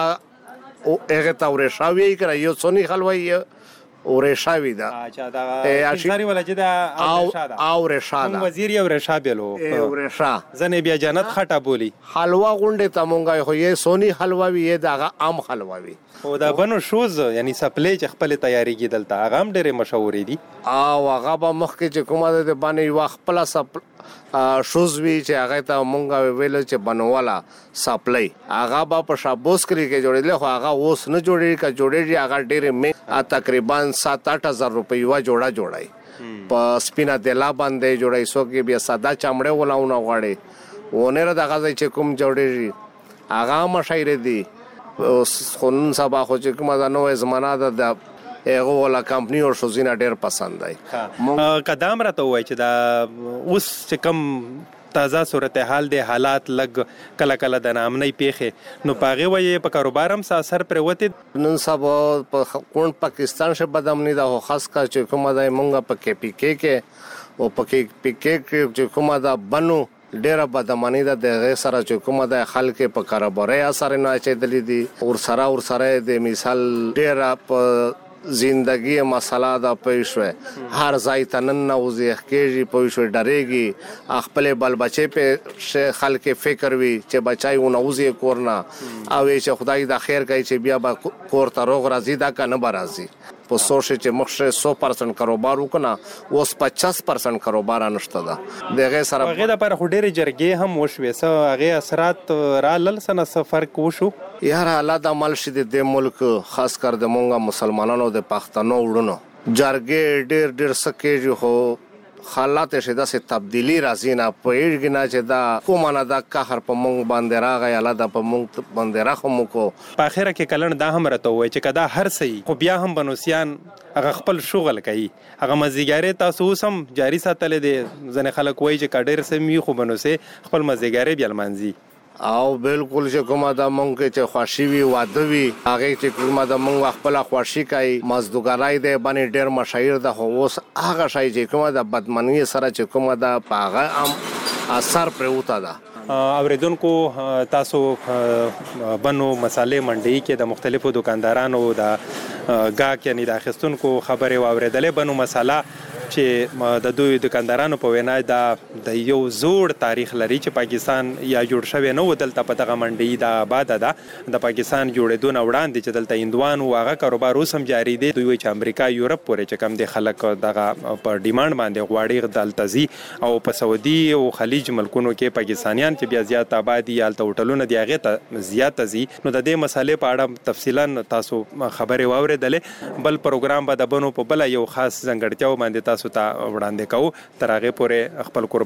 هغه تورې شاوی کړه یو څونی حلوای او رشاوی دا اچھا دا شینخاری ولا چې دا او رشاد وزیر یو رشابلو او رشا زنه بیا جنت خټه بولی حلوا غونډه تمونګه خو یې سونی حلوا وی دا عام حلوا وی او دا بنو شوز یعنی سپلای چې خپل تیاری کې دلته هغه هم ډېر مشهور دي او هغه به مخکې چې کومه د باندې وا خپل سپ شوز وی چې هغه ته مونږه ویل چې بنواله سپلای هغه به په شابوس کې جوړیدل خو هغه اوس نه جوړیږي هغه ډېر می تقریبا 7-8 روپۍ وا جوړای په سپینا دلا باندې جوړای سو کې بیا ساده چمړې ولاونه غواړي ونه را دغه چې کوم جوړیږي هغه مشاعر دي خونن سبا خو چې کومه دا نوې زمانہ ده هغه ولا کمپنی او شوزینا ډېر پسند دی قدم راته وای چې دا اوس چې کم تازه صورتحال دی حالات لګ کله د نامنۍ پیخه نو پاغه وای په کاروبار هم اثر پر وته نن سبا په کون پاکستان شه بدامنی دا خاص کا چې کومه دا مونږه په کې پی کې او په کې پی کې چې کومه دا بنو ډیره بدامنی ده د سره چې کومه د خلک په کاروباري اثر نه چېدلې دي او سره د مثال ډیره په زندگی مساله دا پېښوي هر ځای تنن نوځي کېږي پېښوي ډارېږي خپل بل بچي په خلک فکر وي چې بچای و نوځي کورنا او چې خدای د خیر کوي چې بیا به کور ته روغ راځي دا کنه برازي په سوچ چې مخشه 100% کاروبار وکنه اوس 50% کاروبار نشته ده دغه سره هغه د پر خډيري جرګې هم وشوي سه هغه اثرات را لل سنه سفر کوشو یار الله د عمل شې د ملک خاص کر د مونږه مسلمانانو د پښتنو وړونو جرګې ډېر سکه جو حالات شدا سه تبدیلی راځي نه پېږي نه چې دا کومه نه دا قهر په مونږ باندې راغی الله دا په مونږ باندې راخمو کو په اخره کې کلن دا هم راته وای چې کدا هر صحیح خو بیا هم بنوسیان هغه خپل شغل کوي هغه مزیګاری تاسو سم جاری ساتل دي ځنه خلک وای چې کډیر سمي خو بنوسه خپل مزیګاری بیا لمانځي او بالکل چې کومه دا مونږ چې خوشي وي واده وي هغه چې کومه دا مونږ خپل خوشي کوي مزدګارای دی باندې ډېر مشاهیر د هوس هغه شای چې کومه دا بدمنی سره چې کومه دا پاغه اثر پروتا ده اوریدونکو تاسو بنو مسالې منډي کې د مختلفو دکاندارانو د گاک یعنی د اخستونکو خبره واوریدلې بنو مساله چې د دوی دکاندارانو په وینا د یو زوړ تاریخ لري چې پاکستان یا جوړ شوی نو دلته په دغه منډي د آباد ده د پاکستان جوړېدو نه وړاندې چې دلته هندوان او هغه کاروبار اوس هم جاری دی دوی چې امریکا یورپ پورې چې کم دي خلک دغه په ډیماند باندې غواړي دلته زی او په سعودي او خلیج ملکونو کې پاکستانیان چې بیا زیات آبادی یالته هوټلونه دی هغه ته زیات زی نو د دې مسالې په اړه تفصیلا تاسو خبرې واوریدلې بل پروګرام به د بنو په بل یو خاص ځنګړتیاو باندې تاسو ته وړاندې کوو تر هغه پورې خپل